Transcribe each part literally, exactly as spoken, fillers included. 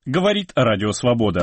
Говорит Радио Свобода.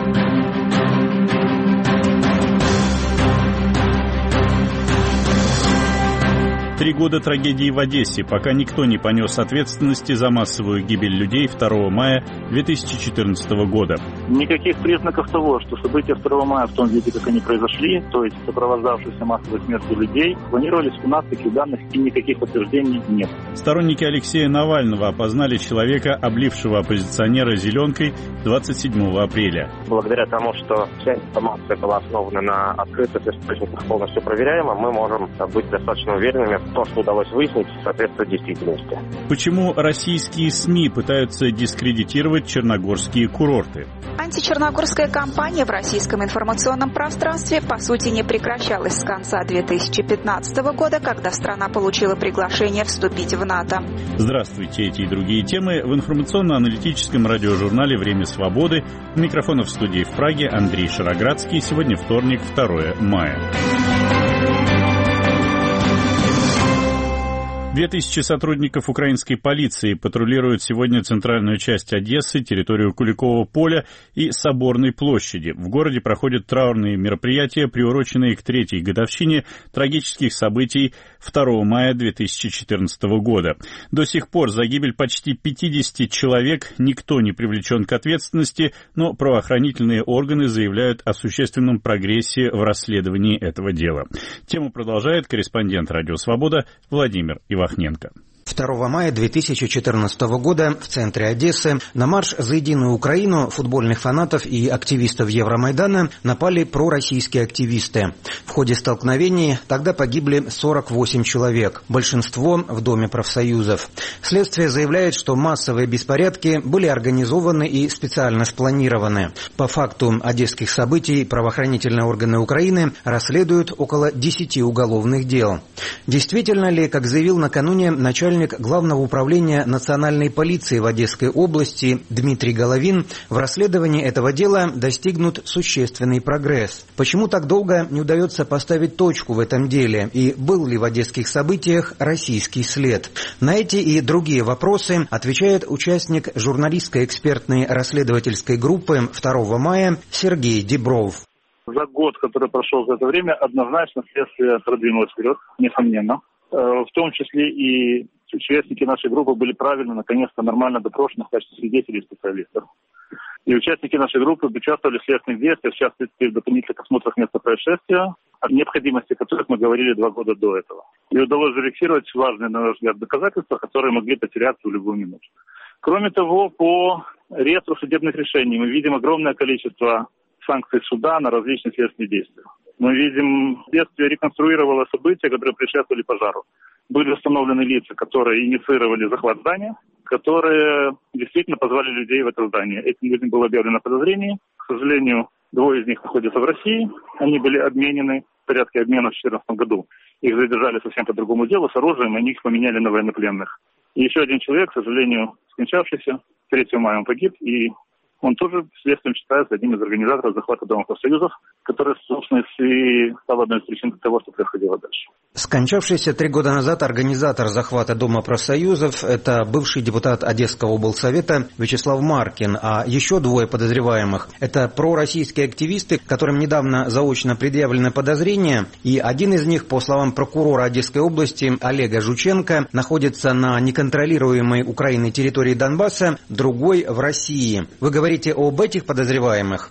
Три года трагедии в Одессе, пока никто не понес ответственности за массовую гибель людей второго мая две тысячи четырнадцатого года. Никаких признаков того, что события второго мая в том виде, как они произошли, то есть сопровождавшиеся массовой смертью людей, планировались у нас, таких данных и никаких подтверждений нет. Сторонники Алексея Навального опознали человека, облившего оппозиционера зеленкой двадцать седьмого апреля. Благодаря тому, что вся информация была основана на открытых источниках, полностью проверяема, мы можем быть достаточно уверенными, то, что удалось выяснить, соответствует действительности. Почему российские СМИ пытаются дискредитировать черногорские курорты? Античерногорская кампания в российском информационном пространстве по сути не прекращалась с конца две тысячи пятнадцатого года, когда страна получила приглашение вступить в НАТО. Здравствуйте, эти и другие темы в информационно-аналитическом радиожурнале «Время свободы». У микрофона в студии в Праге Андрей Шароградский. Сегодня вторник, второго мая. Две тысячи сотрудников украинской полиции патрулируют сегодня центральную часть Одессы, территорию Куликового поля и Соборной площади. В городе проходят траурные мероприятия, приуроченные к третьей годовщине трагических событий второго мая две тысячи четырнадцатого года. До сих пор за гибель почти пятидесяти человек никто не привлечен к ответственности, но правоохранительные органы заявляют о существенном прогрессе в расследовании этого дела. Тему продолжает корреспондент «Радио Свобода» Владимир Иванов. второго мая две тысячи четырнадцатого года в центре Одессы на марш «За единую Украину» футбольных фанатов и активистов Евромайдана напали пророссийские активисты. В ходе столкновений тогда погибли сорок восемь человек, большинство в Доме профсоюзов. Следствие заявляет, что массовые беспорядки были организованы и специально спланированы. По факту одесских событий правоохранительные органы Украины расследуют около десяти уголовных дел. Действительно ли, как заявил накануне начальник Главного управления национальной полиции в Одесской области Дмитрий Головин, в расследовании этого дела достигнут существенный прогресс. Почему так долго не удается поставить точку в этом деле? И был ли в одесских событиях российский след? На эти и другие вопросы отвечает участник журналистской экспертной расследовательской группы второго мая Сергей Дебров. За год, который прошел за это время, однозначно следствие продвинулось вперед, несомненно. В том числе и участники нашей группы были правильно, наконец-то, нормально допрошены в качестве свидетелей и специалистов. И участники нашей группы участвовали в следственных действиях, в частности, в дополнительных осмотрах места происшествия, о необходимости которых мы говорили два года до этого. И удалось зафиксировать важные, на наш взгляд, доказательства, которые могли потеряться в любую минуту. Кроме того, по реестру судебных решений мы видим огромное количество санкций суда на различные следственные действия. Мы видим, следствие реконструировало события, которые предшествовали пожару. Были установлены лица, которые инициировали захват здания, которые действительно позвали людей в это здание. Этим людям было объявлено подозрение. К сожалению, двое из них находятся в России. Они были обменены в порядке обмена в две тысячи четырнадцатом году. Их задержали совсем по другому делу с оружием, и они их поменяли на военнопленных. И еще один человек, к сожалению, скончавшийся, третьего мая он погиб, и он тоже следствием считается одним из организаторов захвата Дома профсоюзов, который, собственно, и стал одной из причин того, что происходило дальше. Скончавшийся три года назад организатор захвата Дома профсоюзов – это бывший депутат Одесского облсовета Вячеслав Маркин, а еще двое подозреваемых – это пророссийские активисты, которым недавно заочно предъявлено подозрение, и один из них, по словам прокурора Одесской области Олега Жученко, находится на неконтролируемой Украиной территории Донбасса, другой в России. Вы говорите об этих подозреваемых?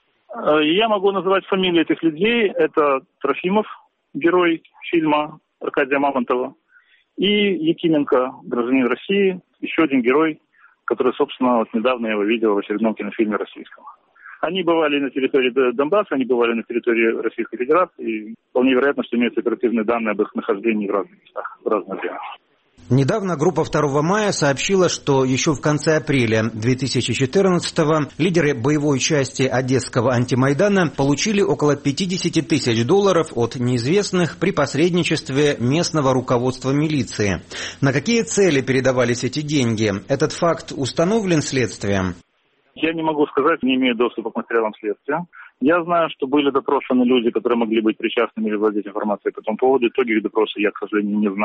Я могу называть фамилии этих людей. Это Трофимов, герой фильма Аркадия Мамонтова, и Якименко, гражданин России, еще один герой, который, собственно, вот недавно я его видел в очередном кинофильме российском. Они бывали на территории Донбасса, они бывали на территории Российской Федерации, и вполне вероятно, что имеются оперативные данные об их нахождении в разных местах, в разное время. Недавно группа второго мая сообщила, что еще в конце апреля две тысячи четырнадцатого лидеры боевой части Одесского антимайдана получили около пятьдесят тысяч долларов от неизвестных при посредничестве местного руководства милиции. На какие цели передавались эти деньги? Этот факт установлен следствием? Я не могу сказать, не имею доступа к материалам следствия. Я знаю, что были допрошены люди, которые могли быть причастными или владеть информацией по этому поводу. Итоги их допроса я, к сожалению, не знаю.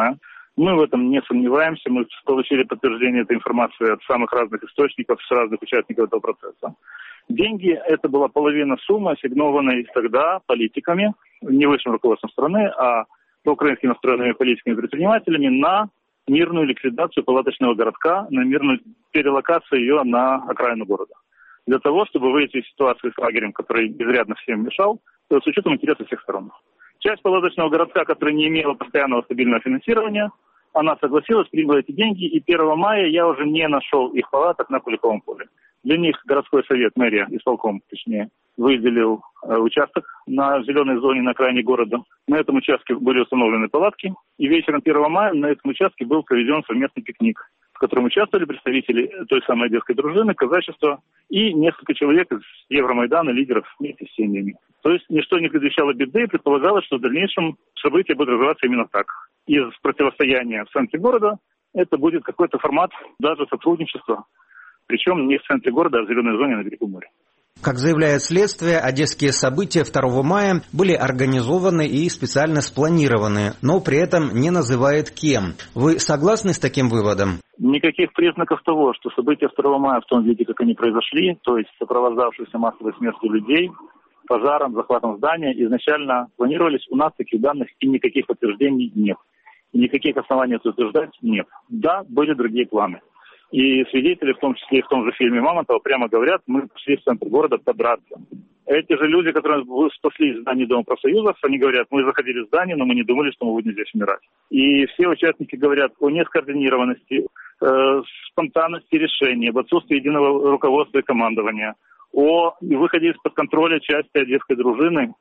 Мы в этом не сомневаемся, мы получили подтверждение этой информации от самых разных источников, с разных участников этого процесса. Деньги – это была половина суммы, ассигнованной тогда политиками, не высшим руководством страны, а проукраински настроенными политиками и предпринимателями на мирную ликвидацию палаточного городка, на мирную перелокацию ее на окраину города. Для того, чтобы выйти из ситуации с лагерем, который изрядно всем мешал, с учетом интересов всех сторон. Часть палаточного городка, которая не имела постоянного стабильного финансирования, она согласилась, приняла эти деньги, и первого мая я уже не нашел их палаток на Куликовом поле. Для них городской совет, мэрия, исполком, точнее, выделил э, участок на зеленой зоне на окраине города. На этом участке были установлены палатки, и вечером первого мая на этом участке был проведен совместный пикник, в котором участвовали представители той самой одесской дружины, казачества и несколько человек из Евромайдана, лидеров вместе с семьями. То есть ничто не предвещало беды, и предполагалось, что в дальнейшем события будут развиваться именно так. Из противостояния в центре города это будет какой-то формат даже сотрудничества, причем не в центре города, а в зеленой зоне на берегу моря. Как заявляет следствие, одесские события второго мая были организованы и специально спланированы, но при этом не называет кем. Вы согласны с таким выводом? Никаких признаков того, что события второго мая в том виде, как они произошли, то есть сопровождавшиеся массовой смертью людей, пожаром, захватом здания, изначально планировались, у нас таких данных и никаких подтверждений нет. И никаких оснований это утверждать нет. Да, были другие планы. И свидетели, в том числе и в том же фильме Мамонтова, прямо говорят, мы пришли в центр города подраться. Эти же люди, которые спаслись в здании Дома профсоюзов, они говорят, мы заходили в здание, но мы не думали, что мы будем здесь умирать. И все участники говорят о нескоординированности, э, спонтанности решений, об отсутствии единого руководства и командования, о выходе из-под контроля части одесской дружины.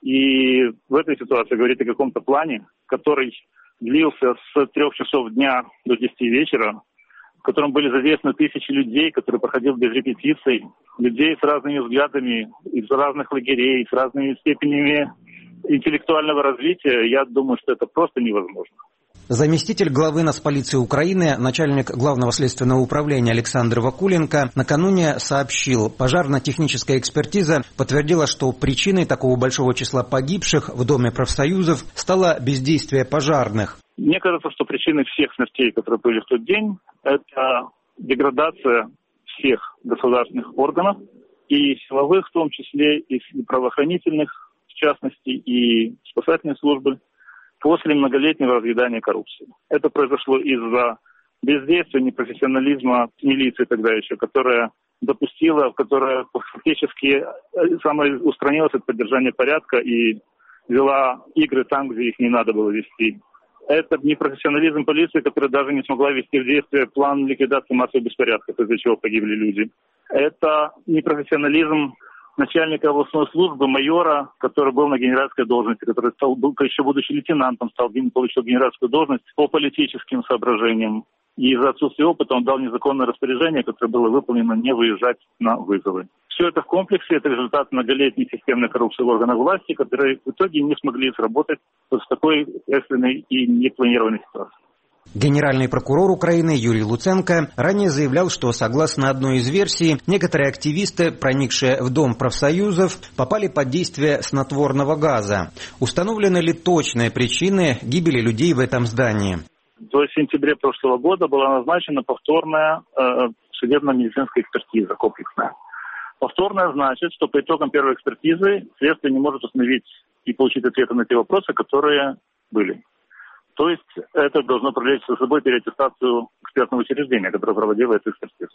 И в этой ситуации говорить о каком-то плане, который длился с трех часов дня до десяти вечера, в котором были задействованы тысячи людей, которые проходили без репетиций, людей с разными взглядами, из разных лагерей, с разными степенями интеллектуального развития, я думаю, что это просто невозможно. Заместитель главы Нацполиции Украины, начальник Главного следственного управления Александр Вакуленко накануне сообщил, пожарно-техническая экспертиза подтвердила, что причиной такого большого числа погибших в Доме профсоюзов стало бездействие пожарных. Мне кажется, что причиной всех смертей, которые были в тот день, это деградация всех государственных органов, и силовых в том числе, и правоохранительных, в частности, и спасательной службы, после многолетнего разъедания коррупции. Это произошло из-за бездействия, непрофессионализма милиции тогда еще, которая допустила, которая фактически самоустранилась от поддержания порядка и вела игры там, где их не надо было вести. Это непрофессионализм полиции, которая даже не смогла ввести в действие план ликвидации массовых беспорядков, из-за чего погибли люди. Это непрофессионализм начальника областной службы, майора, который был на генеральской должности, который стал, был, еще будучи лейтенантом, стал, получил генеральскую должность по политическим соображениям. И из-за отсутствия опыта он дал незаконное распоряжение, которое было выполнено не выезжать на вызовы. Все это в комплексе, это результат многолетней системной коррупции в органах власти, которые в итоге не смогли сработать с такой экстренной и непланированной ситуацией. Генеральный прокурор Украины Юрий Луценко ранее заявлял, что, согласно одной из версий, некоторые активисты, проникшие в Дом профсоюзов, попали под действие снотворного газа. Установлены ли точные причины гибели людей в этом здании? В сентябре прошлого года была назначена повторная э, судебно-медицинская экспертиза комплексная. Повторная значит, что по итогам первой экспертизы следствие не может установить и получить ответы на те вопросы, которые были. То есть это должно привлечь за собой переаттестацию экспертного учреждения, которое проводило эту экспертизу.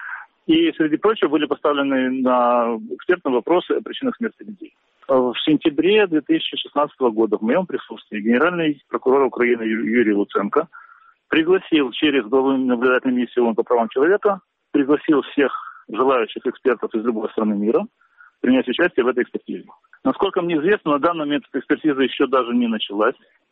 И, среди прочего, были поставлены на экспертные вопросы о причинах смерти людей. В сентябре две тысячи шестнадцатого года в моем присутствии генеральный прокурор Украины Юрий Луценко пригласил через главу наблюдательной миссии ООН по правам человека, пригласил всех желающих экспертов из любой страны мира принять участие в этой экспертизе. Насколько мне известно, на данный момент эта экспертиза еще даже не началась.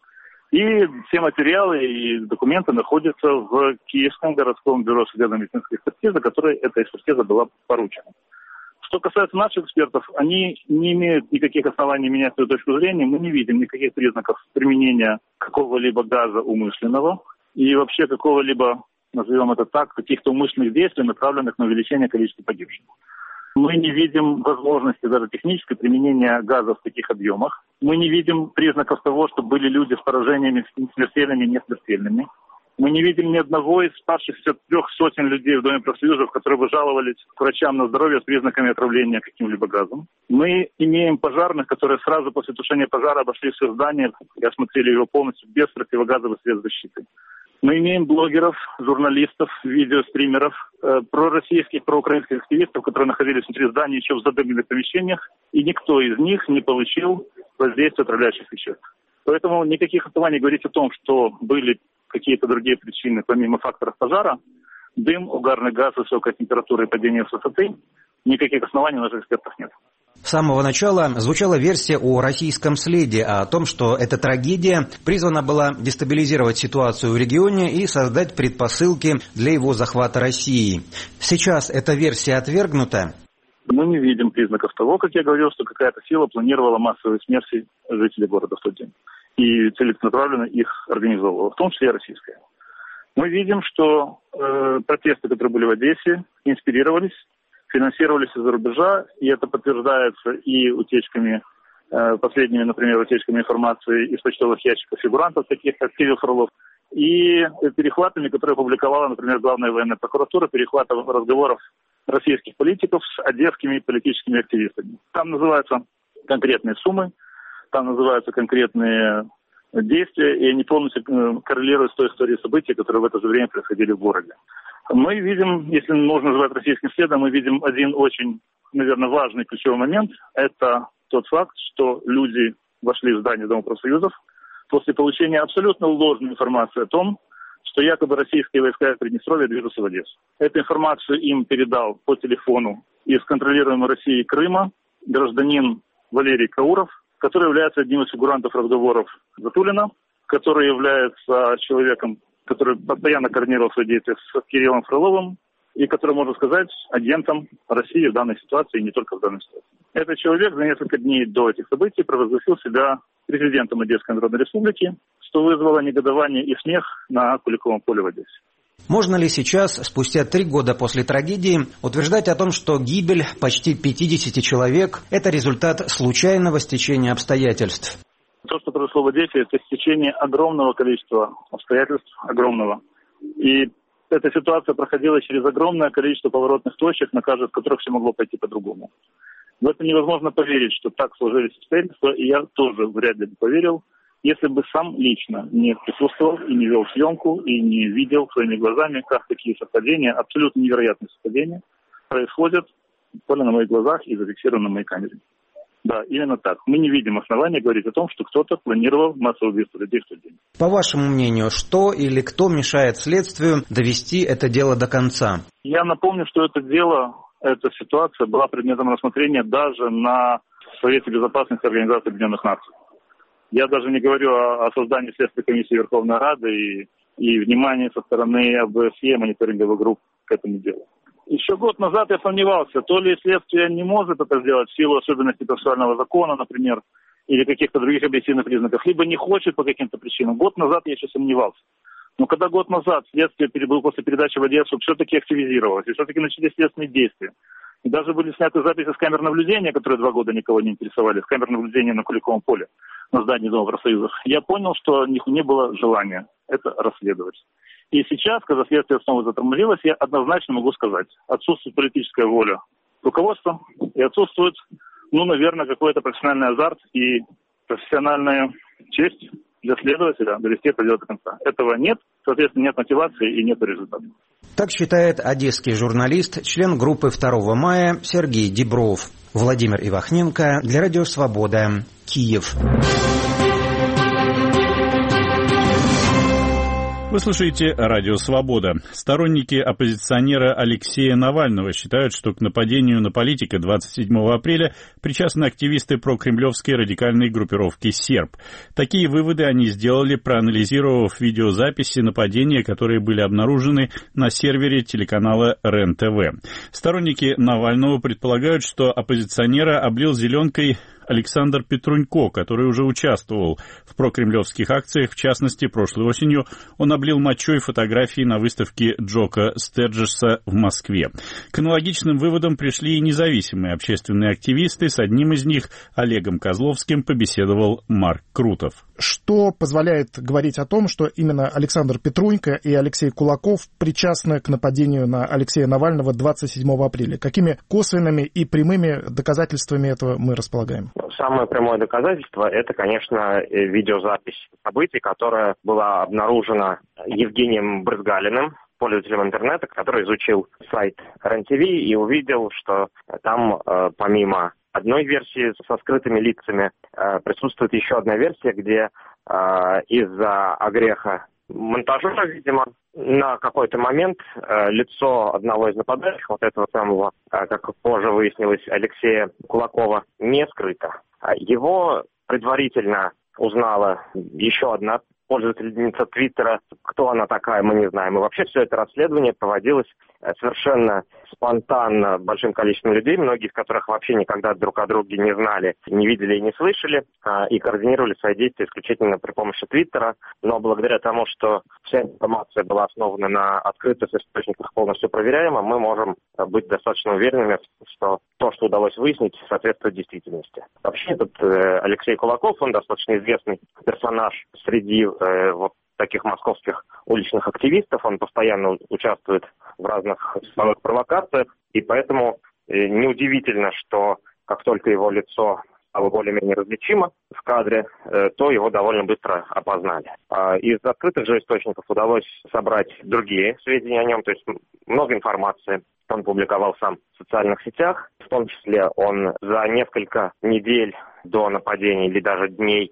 И все материалы и документы находятся в Киевском городском бюро судебно-медицинской экспертизы, которой эта экспертиза была поручена. Что касается наших экспертов, они не имеют никаких оснований менять свою точку зрения. Мы не видим никаких признаков применения какого-либо газа умышленного и вообще какого-либо, назовем это так, каких-то умышленных действий, направленных на увеличение количества погибших. Мы не видим возможности даже технического применения газа в таких объемах. Мы не видим признаков того, что были люди с поражениями смертельными и несмертельными. Мы не видим ни одного из спасшихся трех сотен людей в Доме профсоюзов, которые бы жаловались к врачам на здоровье с признаками отравления каким-либо газом. Мы имеем пожарных, которые сразу после тушения пожара обошли все здание и осмотрели его полностью без противогазовых средств защиты. Мы имеем блогеров, журналистов, видеостримеров, э, пророссийских, проукраинских активистов, которые находились внутри здания еще в задымленных помещениях, и никто из них не получил воздействия отравляющих веществ. Поэтому никаких оснований говорить о том, что были какие-то другие причины, помимо факторов пожара, дым, угарный газ, высокая температура и падение с высоты, никаких оснований у наших экспертов нет. С самого начала звучала версия о российском следе, о том, что эта трагедия призвана была дестабилизировать ситуацию в регионе и создать предпосылки для его захвата России. Сейчас эта версия отвергнута? Мы не видим признаков того, как я говорил, что какая-то сила планировала массовые смерти жителей города в тот день и целенаправленно их организовывала, в том числе и российская. Мы видим, что э, протесты, которые были в Одессе, инспирировались, финансировались из-за рубежа, и это подтверждается и утечками, э, последними, например, утечками информации из почтовых ящиков фигурантов, таких как Кирилл Фролов, и перехватами, которые опубликовала, например, Главная военная прокуратура, перехватом разговоров российских политиков с одесскими политическими активистами. Там называются конкретные суммы, там называются конкретные действия, и они полностью коррелируют с той историей событий, которые в это же время происходили в городе. Мы видим, если можно назвать российским следом, мы видим один очень, наверное, важный ключевой момент. Это тот факт, что люди вошли в здание Дома профсоюзов после получения абсолютно ложной информации о том, что якобы российские войска из Приднестровья движутся в Одессу. Эту информацию им передал по телефону из контролируемой Россией Крыма гражданин Валерий Кауров, который является одним из фигурантов разговоров Затулина, который является человеком, который постоянно координировал свои действия с Кириллом Фроловым и который, можно сказать, агентом России в данной ситуации и не только в данной ситуации. Этот человек за несколько дней до этих событий провозгласил себя президентом Одесской Народной Республики, что вызвало негодование и смех на Куликовом поле в Одессе. Можно ли сейчас, спустя три года после трагедии, утверждать о том, что гибель почти пятидесяти человек – это результат случайного стечения обстоятельств? То, что произошло в Одессе, это стечение огромного количества обстоятельств, огромного. И эта ситуация проходила через огромное количество поворотных точек, на каждой из которых все могло пойти по-другому. В это невозможно поверить, что так сложились обстоятельства, и я тоже вряд ли бы поверил, если бы сам лично не присутствовал и не вел съемку, и не видел своими глазами, как такие совпадения, абсолютно невероятные совпадения, происходят буквально на моих глазах и зафиксированы на моей камере. Да, именно так. Мы не видим основания говорить о том, что кто-то планировал массовое убийство людей в тот день. По вашему мнению, что или кто мешает следствию довести это дело до конца? Я напомню, что это дело, эта ситуация была предметом рассмотрения даже на Совете Безопасности Организации Объединенных Наций. Я даже не говорю о, о создании Следственной комиссии Верховной Рады и, и внимании со стороны ОБСЕ, мониторинговых групп к этому делу. Еще год назад я сомневался, то ли следствие не может это сделать в силу особенностей процессуального закона, например, или каких-то других объективных признаков, либо не хочет по каким-то причинам. Год назад я еще сомневался. Но когда год назад следствие после передачи в Одессу все-таки активизировалось, и все-таки начались следственные действия, и даже были сняты записи с камер наблюдения, которые два года никого не интересовали, с камер наблюдения на Куликовом поле, на здании Дома профсоюзов, я понял, что у них не было желания это расследовать. И сейчас, когда следствие снова затормозилось, я однозначно могу сказать, отсутствует политическая воля руководства и отсутствует, ну, наверное, какой-то профессиональный азарт и профессиональная честь для следователя довести это дело до конца. Этого нет, соответственно, нет мотивации и нет результата. Так считает одесский журналист, член группы второго мая Сергей Дебров. Владимир Ивахненко для Радио Свобода, Киев. Вы слушаете Радио Свобода. Сторонники оппозиционера Алексея Навального считают, что к нападению на политика двадцать седьмого апреля причастны активисты прокремлевской радикальной группировки «Серб». Такие выводы они сделали, проанализировав видеозаписи нападения, которые были обнаружены на сервере телеканала РЕН-ТВ. Сторонники Навального предполагают, что оппозиционера облил зеленкой Александр Петрунько, который уже участвовал в прокремлевских акциях. В частности, прошлой осенью он облил мочой фотографии на выставке Джока Стерджеса в Москве. К аналогичным выводам пришли и независимые общественные активисты. С одним из них, Олегом Козловским, побеседовал Марк Крутов. Что позволяет говорить о том, что именно Александр Петрунько и Алексей Кулаков причастны к нападению на Алексея Навального двадцать седьмого апреля? Какими косвенными и прямыми доказательствами этого мы располагаем? Самое прямое доказательство – это, конечно, видеозапись событий, которая была обнаружена Евгением Брызгалиным, пользователем интернета, который изучил сайт РЕН-ТВ и увидел, что там помимо одной версии со скрытыми лицами присутствует еще одна версия, где из-за огреха монтажера, видимо, на какой-то момент э, лицо одного из нападающих, вот этого самого, э, как позже выяснилось, Алексея Кулакова, не скрыто. Его предварительно узнала еще одна пользовательница Твиттера. Кто она такая, мы не знаем. И вообще все это расследование проводилось совершенно спонтанно большим количеством людей, многие из которых вообще никогда друг о друге не знали, не видели и не слышали, и координировали свои действия исключительно при помощи Твиттера. Но благодаря тому, что вся информация была основана на открытых источниках, полностью проверяема, мы можем быть достаточно уверенными, что то, что удалось выяснить, соответствует действительности. Вообще этот э, Алексей Кулаков, он достаточно известный персонаж среди э, вот таких московских уличных активистов. Он постоянно участвует в разных силовых провокациях, и поэтому э, неудивительно, что как только его лицо стало более-менее различимо в кадре, э, то его довольно быстро опознали. А из открытых же источников удалось собрать другие сведения о нем, то есть много информации он публиковал сам в социальных сетях, в том числе он за несколько недель до нападения или даже дней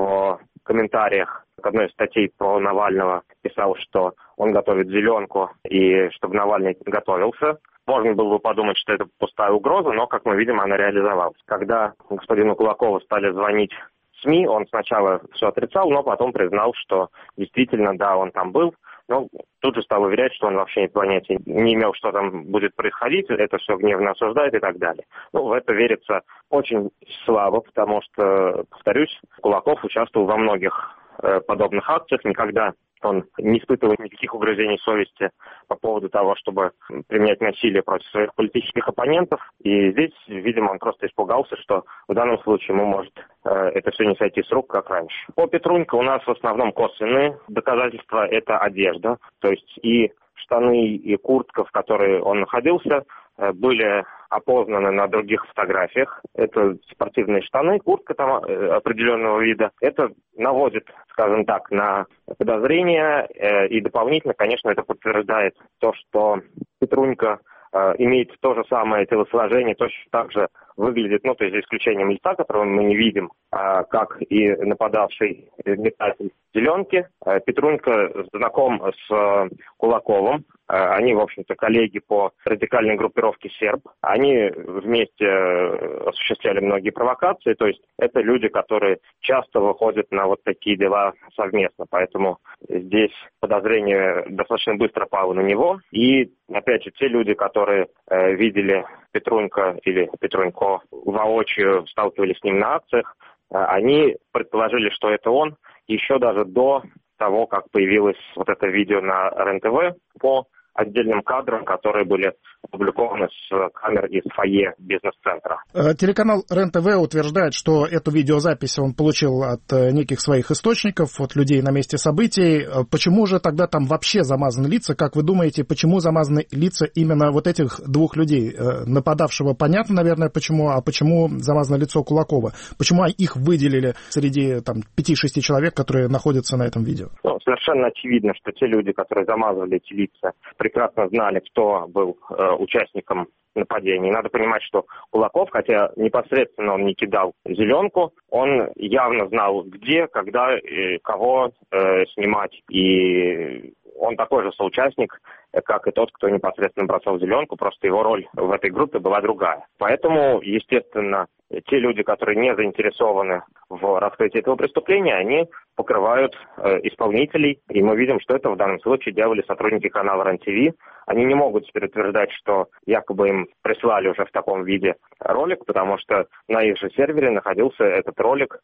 в комментариях к одной из статей про Навального писал, что он готовит зеленку и чтобы Навальный готовился. Можно было бы подумать, что это пустая угроза, но, как мы видим, она реализовалась. Когда господину Кулакову стали звонить СМИ, он сначала все отрицал, но потом признал, что действительно, да, он там был. Но тут же стал уверять, что он вообще понятия не имел, что там будет происходить, это все гневно осуждает и так далее. Ну, в это верится очень слабо, потому что, повторюсь, Кулаков участвовал во многих э, подобных акциях, никогда он не испытывал никаких угрызений совести по поводу того, чтобы применять насилие против своих политических оппонентов. И здесь, видимо, он просто испугался, что в данном случае ему может э, это все не сойти с рук, как раньше. По Петрунько у нас в основном косвенные доказательства – это одежда. То есть и штаны, и куртка, в которой он находился, э, были опознаны на других фотографиях. Это спортивные штаны, куртка там э, определенного вида. Это наводит, скажем так, на подозрения, э, и дополнительно, конечно, это подтверждает то, что Петрунько э, имеет то же самое телосложение, точно так же выглядит, ну, то есть за исключением лица, которого мы не видим, э, как и нападавший метатель зеленки. Э, Петрунько знаком с э, Кулаковым. Э, они, в общем-то, коллеги по радикальной группировке «Серб». Они вместе осуществляли многие провокации, то есть это люди, которые часто выходят на вот такие дела совместно, поэтому здесь подозрение достаточно быстро пало на него. И, опять же, те люди, которые э, видели Петрунько или Петрунько воочию, сталкивались с ним на акциях, э, они предположили, что это он еще даже до того, как появилось вот это видео на РЕН-ТВ по отдельным кадрам, которые были опубликованы с камер из фойе бизнес-центра. Телеканал РЕН-ТВ утверждает, что эту видеозапись он получил от неких своих источников, от людей на месте событий. Почему же тогда там вообще замазаны лица? Как вы думаете, почему замазаны лица именно вот этих двух людей? Нападавшего понятно, наверное, почему, а почему замазано лицо Кулакова? Почему их выделили среди там пяти-шести человек, которые находятся на этом видео? Ну, совершенно очевидно, что те люди, которые замазывали эти лица, прекрасно знали, кто был э, участником нападения. Надо понимать, что Кулаков, хотя непосредственно он не кидал зеленку, он явно знал, где, когда, и кого э, снимать. И он такой же соучастник, как и тот, кто непосредственно бросал зеленку, просто его роль в этой группе была другая. Поэтому, естественно, те люди, которые не заинтересованы в раскрытии этого преступления, они покрывают э, исполнителей, и мы видим, что это в данном случае делали сотрудники канала РЕН-ТВ. Они не могут теперь утверждать, что якобы им прислали уже в таком виде ролик, потому что на их же сервере находился этот ролик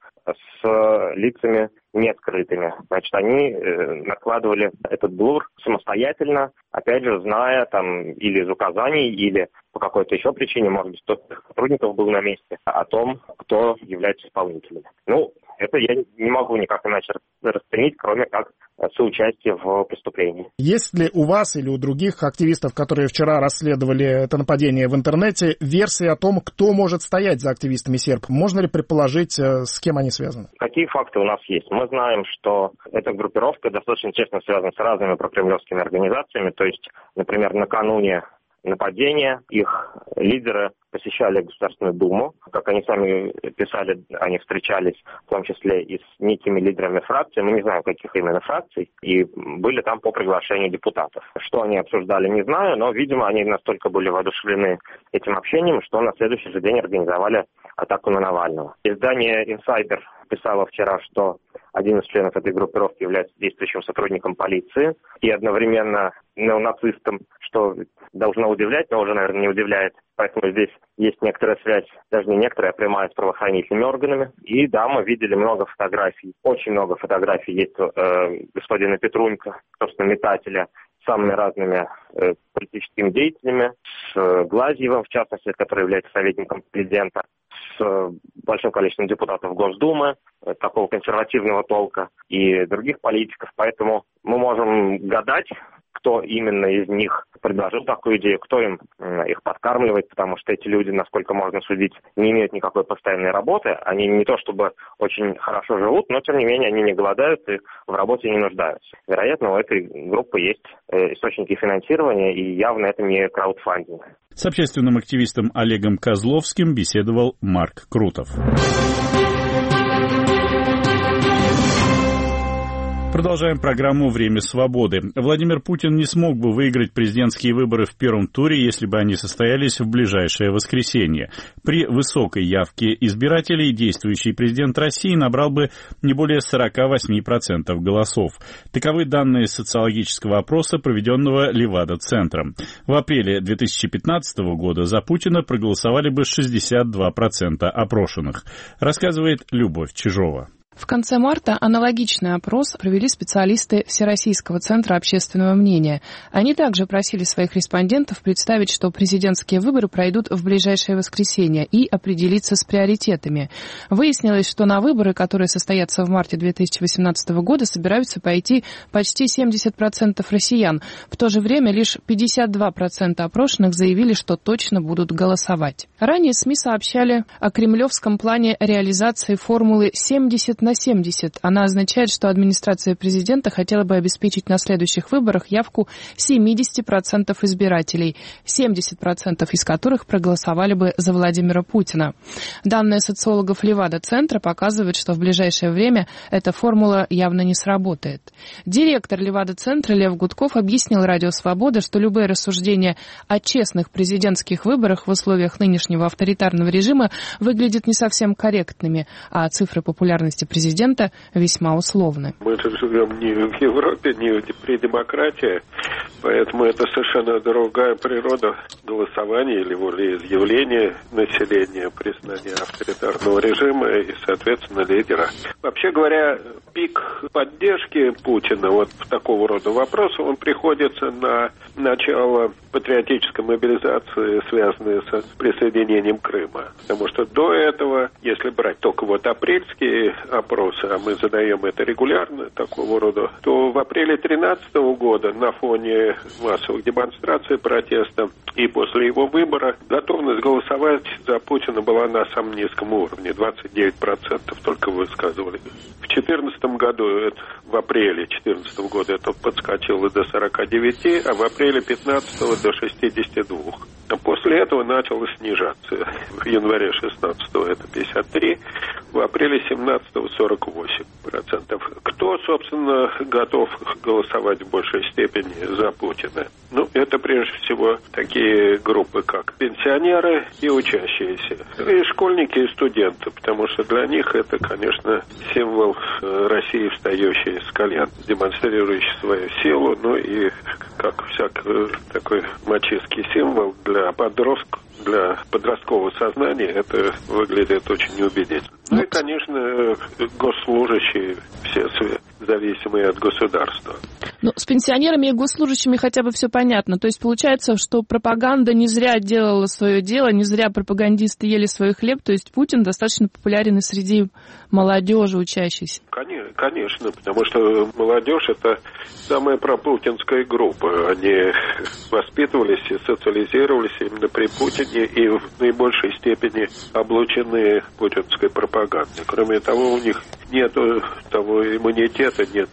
с лицами не скрытыми. Значит, они э, накладывали этот блур самостоятельно, опять же, зная там или из указаний, или по какой-то еще причине, может быть, кто-то из сотрудников был на месте, о том, кто является исполнителем. Ну, это я не могу никак иначе расценить, кроме как соучастие в преступлении. Есть ли у вас или у других активистов, которые вчера расследовали это нападение в интернете, версии о том, кто может стоять за активистами СЕРП? Можно ли предположить, с кем они связаны? Какие факты у нас есть? Мы знаем, что эта группировка достаточно тесно связана с разными прокремлевскими организациями. То есть, например, накануне нападения их лидеры посещали Государственную Думу. Как они сами писали, они встречались в том числе и с некими лидерами фракций. Мы не знаем, каких именно фракций. И были там по приглашению депутатов. Что они обсуждали, не знаю, но, видимо, они настолько были воодушевлены этим общением, что на следующий же день организовали атаку на Навального. Издание «Инсайдер» писало вчера, что один из членов этой группировки является действующим сотрудником полиции и одновременно неонацистом, что должно удивлять, но уже, наверное, не удивляет. Поэтому здесь есть некоторая связь, даже не некоторая, а прямая с правоохранительными органами. И да, мы видели много фотографий, очень много фотографий есть э, господина Петрунька, собственно, метателя, с самыми разными э, политическими деятелями, с э, Глазьевым, в частности, который является советником президента, с э, большим количеством депутатов Госдумы, э, такого консервативного толка, и других политиков. Поэтому мы можем гадать, кто именно из них предложил такую идею, кто им э, их подкармливает, потому что эти люди, насколько можно судить, не имеют никакой постоянной работы. Они не то чтобы очень хорошо живут, но тем не менее они не голодают и в работе не нуждаются. Вероятно, у этой группы есть э, источники финансирования, и явно это не краудфандинг. С общественным активистом Олегом Козловским беседовал Марк Крутов. Продолжаем программу «Время свободы». Владимир Путин не смог бы выиграть президентские выборы в первом туре, если бы они состоялись в ближайшее воскресенье. При высокой явке избирателей действующий президент России набрал бы не более сорок восемь процентов голосов. Таковы данные социологического опроса, проведенного Левада-центром. В апреле две тысячи пятнадцатого года за Путина проголосовали бы шестьдесят два процента опрошенных, рассказывает Любовь Чижова. В конце марта аналогичный опрос провели специалисты Всероссийского центра общественного мнения. Они также просили своих респондентов представить, что президентские выборы пройдут в ближайшее воскресенье, и определиться с приоритетами. Выяснилось, что на выборы, которые состоятся в марте две тысячи восемнадцатого года, собираются пойти почти семьдесят процентов россиян. В то же время лишь пятьдесят два процента опрошенных заявили, что точно будут голосовать. Ранее СМИ сообщали о кремлевском плане реализации формулы семьдесят на семьдесят. Она означает, что администрация президента хотела бы обеспечить на следующих выборах явку семьдесят процентов избирателей, семьдесят процентов из которых проголосовали бы за Владимира Путина. Данные социологов Левада-центра показывают, что в ближайшее время эта формула явно не сработает. Директор Левада-центра Лев Гудков объяснил Радио Свобода, что любые рассуждения о честных президентских выборах в условиях нынешнего авторитарного режима выглядят не совсем корректными, а цифры популярности президента весьма условны. Мы же живем не в Европе, не при демократии, поэтому это совершенно другая природа голосования или волеизъявления населения, признания авторитарного режима и, соответственно, лидера. Вообще говоря, пик поддержки Путина вот в такого рода вопросах, он приходится на начало патриотической мобилизации, связанной с присоединением Крыма. Потому что до этого, если брать только вот апрельские опросы, а мы задаем это регулярно, такого рода, то в апреле две тысячи тринадцатого года на фоне массовых демонстраций, протеста и после его выбора готовность голосовать за Путина была на самом низком уровне, двадцать девять процентов только высказывали. В две тысячи четырнадцатом году, это, в апреле две тысячи четырнадцатого года это подскочило до сорока девяти, а в апреле две тысячи пятнадцатого до шестидесяти двух. А после этого начало снижаться. В январе две тысячи шестнадцатого это пятьдесят три, в апреле семнадцатого сорок восемь процентов. Кто, собственно, готов голосовать в большей степени за Путина? Ну, это прежде всего такие группы, как пенсионеры и учащиеся, и школьники, и студенты, потому что для них это, конечно, символ России, встающий с колен, демонстрирующий свою силу, ну и как всякий такой мачистский символ для подростков, для подросткового сознания это выглядит очень неубедительно. Ну и, конечно, госслужащие, все зависимые от государства. Ну, с пенсионерами и госслужащими хотя бы все понятно. То есть получается, что пропаганда не зря делала свое дело, не зря пропагандисты ели свой хлеб. То есть Путин достаточно популярен и среди молодежи учащейся. Конечно, конечно, потому что молодежь — это самая пропутинская группа. Они воспитывались и социализировались именно при Путине и в наибольшей степени облучены путинской пропагандой. Кроме того, у них нет того иммунитета, нет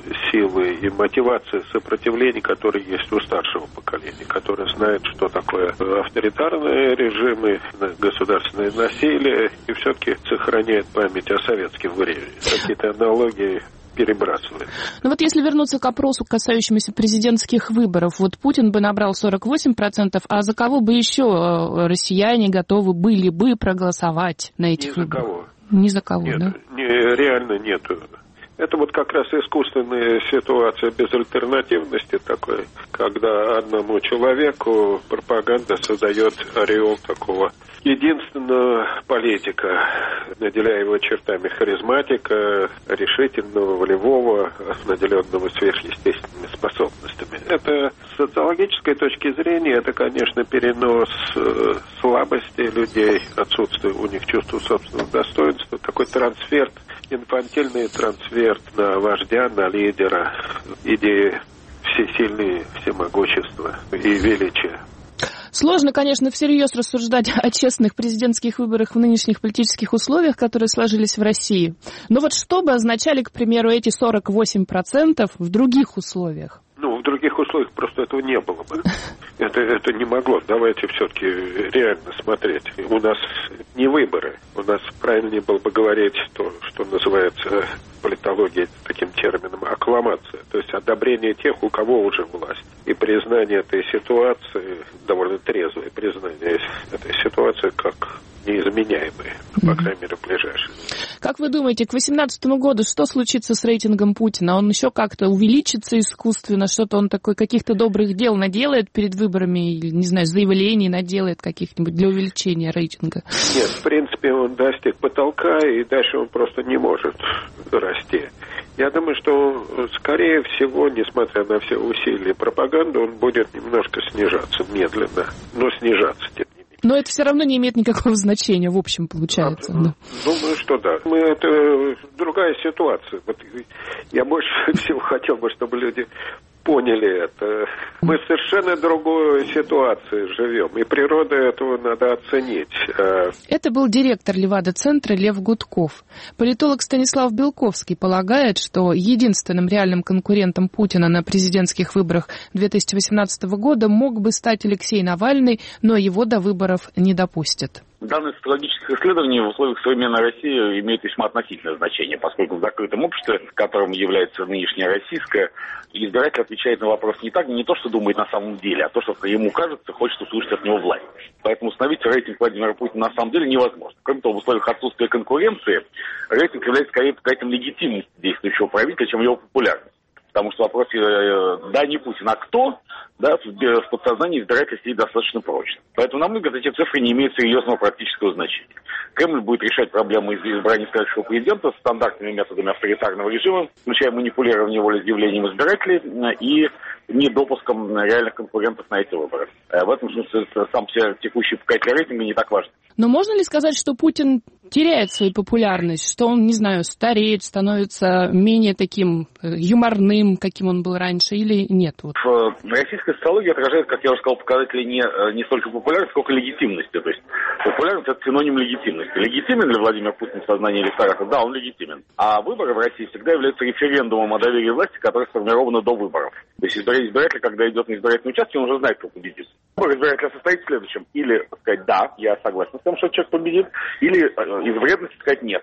силы и мотивации сопротивления, которые есть у старшего поколения, которое знает, что такое авторитарные режимы, государственное насилие, и все-таки сохраняет память о советском времени. Какие-то аналогии перебрасывает. Ну вот если вернуться к опросу, касающемуся президентских выборов, вот Путин бы набрал сорок восемь процентов, а за кого бы еще россияне готовы были бы проголосовать на этих Ни выборах? За кого. Ни за кого, нет, да? Не, реально нету. Это вот как раз искусственная ситуация безальтернативности такой, когда одному человеку пропаганда создает ореол такого единственного политика, наделяя его чертами харизматика, решительного, волевого, наделенного сверхъестественными способностями. Это с социологической точки зрения, это, конечно, перенос э, слабости людей, отсутствие у них чувства собственного достоинства, такой трансфер, инфантильный трансфер на вождя, на лидера, идеи всесильные, всемогущества и величия. Сложно, конечно, всерьез рассуждать о честных президентских выборах в нынешних политических условиях, которые сложились в России. Но вот что бы означали, к примеру, эти сорок восемь процентов в других условиях? Ну, в других условиях просто этого не было бы. Это, это не могло. Давайте все-таки реально смотреть. У нас не выборы. У нас правильнее было бы говорить то, что называется политологией таким термином аккламация. То есть одобрение тех, у кого уже власть. И признание этой ситуации, довольно трезвое признание этой ситуации как неизменяемые, по крайней мере, ближайшие. Как вы думаете, к две тысячи восемнадцатому году что случится с рейтингом Путина? Он еще как-то увеличится искусственно, что-то он такой каких-то добрых дел наделает перед выборами, или, не знаю, заявлений наделает каких-нибудь для увеличения рейтинга? Нет, в принципе, он достиг потолка, и дальше он просто не может расти. Я думаю, что, скорее всего, несмотря на все усилия пропаганды, он будет немножко снижаться медленно, но снижаться тем. Но это все равно не имеет никакого значения, в общем, получается. А, да. Думаю, что да. Мы, это другая ситуация. Вот я больше всего хотел бы, чтобы люди поняли это. Мы в совершенно другой ситуации живем, и природу этого надо оценить. Это был директор Левада-центра Лев Гудков. Политолог Станислав Белковский полагает, что единственным реальным конкурентом Путина на президентских выборах две тысячи восемнадцатого года мог бы стать Алексей Навальный, но его до выборов не допустят. Данные социологических исследований в условиях современной России имеют весьма относительное значение, поскольку в закрытом обществе, которым является нынешняя российская, избиратель отвечает на вопрос не так, не то, что думает на самом деле, а то, что ему кажется, хочет услышать от него власть. Поэтому установить рейтинг Владимира Путина на самом деле невозможно. Кроме того, в условиях отсутствия конкуренции рейтинг является скорее показателем легитимности действующего правителя, чем его популярности. Потому что вопрос «да, не Путин, а кто?» да, в подсознании избирателя сидит достаточно прочно. Поэтому, на мой взгляд, эти цифры не имеют серьезного практического значения. Кремль будет решать проблемы избрания следующего президента стандартными методами авторитарного режима, включая манипулирование волеизъявлением избирателей и недопуском реальных конкурентов на эти выборы. В этом смысле сам текущий показатель рейтинга не так важен. Но можно ли сказать, что Путин теряет свою популярность, что он, не знаю, стареет, становится менее таким юморным, каким он был раньше, или нет? Вот. Российская социология отражает, как я уже сказал, показатели не, не столько популярности, сколько легитимности. То есть популярность — это синоним легитимности. Легитимен ли Владимир Путин в сознании электората? Да, он легитимен. А выборы в России всегда являются референдумом о доверии власти, которое сформировано до выборов. То есть избиратель, когда идет на избирательный участок, он уже знает, кто победит. Выбор избирателя состоит в следующем. Или сказать «да, я согласен с тем, что человек победит», или из вредности сказать «нет».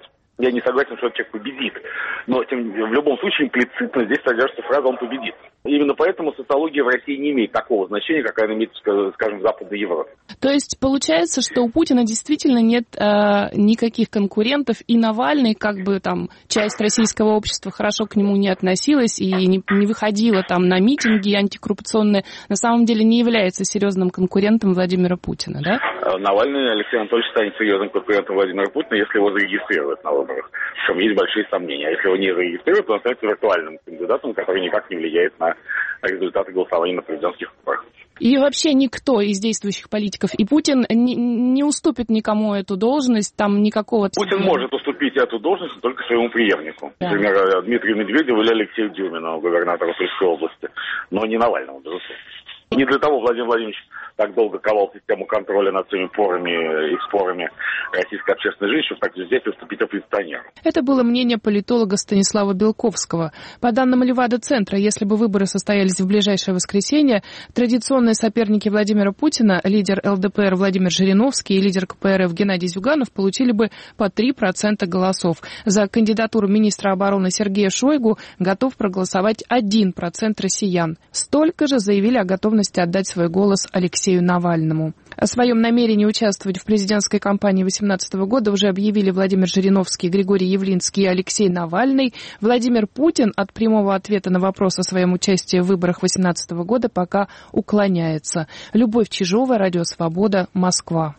Я не согласен, что этот человек победит. Но тем, в любом случае имплицитно здесь содержится фраза «он победит». Именно поэтому социология в России не имеет такого значения, как она имеет, скажем, в Западной Европе. То есть получается, что у Путина действительно нет э, никаких конкурентов, и Навальный, как бы там часть российского общества хорошо к нему не относилась и не, не выходила там на митинги антикоррупционные, на самом деле не является серьезным конкурентом Владимира Путина, да? Навальный Алексей Анатольевич станет серьезным конкурентом Владимира Путина, если его зарегистрируют на выборах. В чем есть большие сомнения. А если его не зарегистрируют, то он станет виртуальным кандидатом, который никак не влияет на результаты голосования на президентских выборах. И вообще никто из действующих политиков, и Путин не, не уступит никому эту должность, там никакого... Путин может уступить эту должность только своему преемнику. Да. Например, Дмитрию Медведеву или Алексею Дюмину, губернатору Тульской области, но не Навальному, безусловно. Не для того Владимир Владимирович так долго ковал систему контроля над всеми порами и спорами российской общественной жизни, чтобы так взять и уступить оппозиционеру. Это было мнение политолога Станислава Белковского. По данным Левада-центра, если бы выборы состоялись в ближайшее воскресенье, традиционные соперники Владимира Путина, лидер эл дэ пэ эр Владимир Жириновский и лидер ка пэ эр эф Геннадий Зюганов, получили бы по три процента голосов. За кандидатуру министра обороны Сергея Шойгу готов проголосовать один процент россиян. Столько же заявили о готовности отдать свой голос Алексею Навальному. О своем намерении участвовать в президентской кампании две тысячи восемнадцатого года уже объявили Владимир Жириновский, Григорий Явлинский и Алексей Навальный. Владимир Путин от прямого ответа на вопрос о своем участии в выборах две тысячи восемнадцатого года пока уклоняется. Любовь Чижова, Радио Свобода, Москва.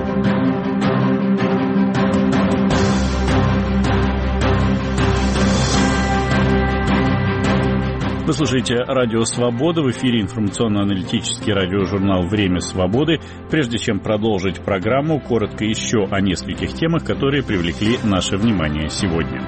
Вы слушаете Радио Свобода, в эфире информационно-аналитический радиожурнал «Время свободы». Прежде чем продолжить программу, коротко еще о нескольких темах, которые привлекли наше внимание сегодня.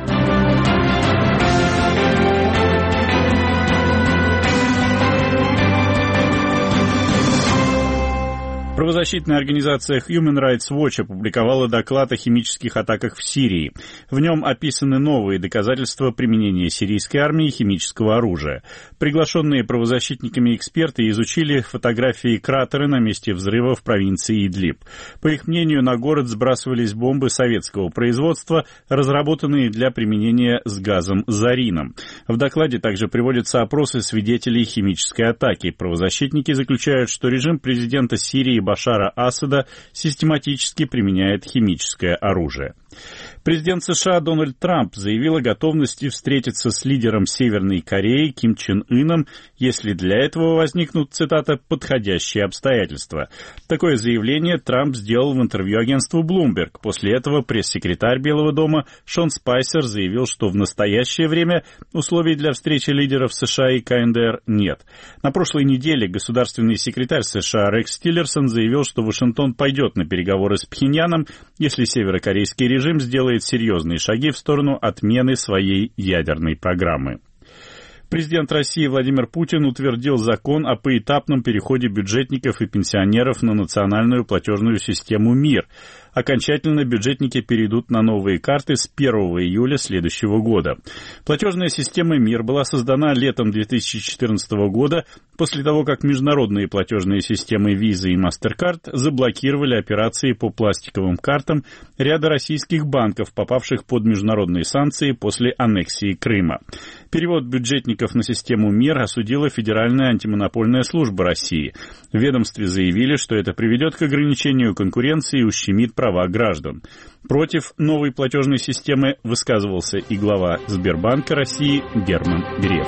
Правозащитная организация Human Rights Watch опубликовала доклад о химических атаках в Сирии. В нем описаны новые доказательства применения сирийской армии химического оружия. Приглашенные правозащитниками эксперты изучили фотографии кратера на месте взрыва в провинции Идлиб. По их мнению, на город сбрасывались бомбы советского производства, разработанные для применения с газом зарином. В докладе также приводятся опросы свидетелей химической атаки. Правозащитники заключают, что режим президента Сирии Башара Асада систематически применяет химическое оружие. Президент США Дональд Трамп заявил о готовности встретиться с лидером Северной Кореи Ким Чен Ыном, если для этого возникнут, цитата, «подходящие обстоятельства». Такое заявление Трамп сделал в интервью агентству Bloomberg. После этого пресс-секретарь Белого дома Шон Спайсер заявил, что в настоящее время условий для встречи лидеров США и ка эн дэ эр нет. На прошлой неделе государственный секретарь США Рекс Тиллерсон заявил, что Вашингтон пойдет на переговоры с Пхеньяном, если северокорейский режим сделает серьезные шаги в сторону отмены своей ядерной программы. Президент России Владимир Путин утвердил закон о поэтапном переходе бюджетников и пенсионеров на национальную платежную систему МИР. Окончательно бюджетники перейдут на новые карты с первого июля следующего года. Платежная система МИР была создана летом две тысячи четырнадцатого года после того, как международные платежные системы Visa и MasterCard заблокировали операции по пластиковым картам ряда российских банков, попавших под международные санкции после аннексии Крыма. Перевод бюджетников на систему МИР осудила Федеральная антимонопольная служба России. В ведомстве заявили, что это приведет к ограничению конкуренции и ущемит права граждан. Против новой платежной системы высказывался и глава Сбербанка России Герман Греф.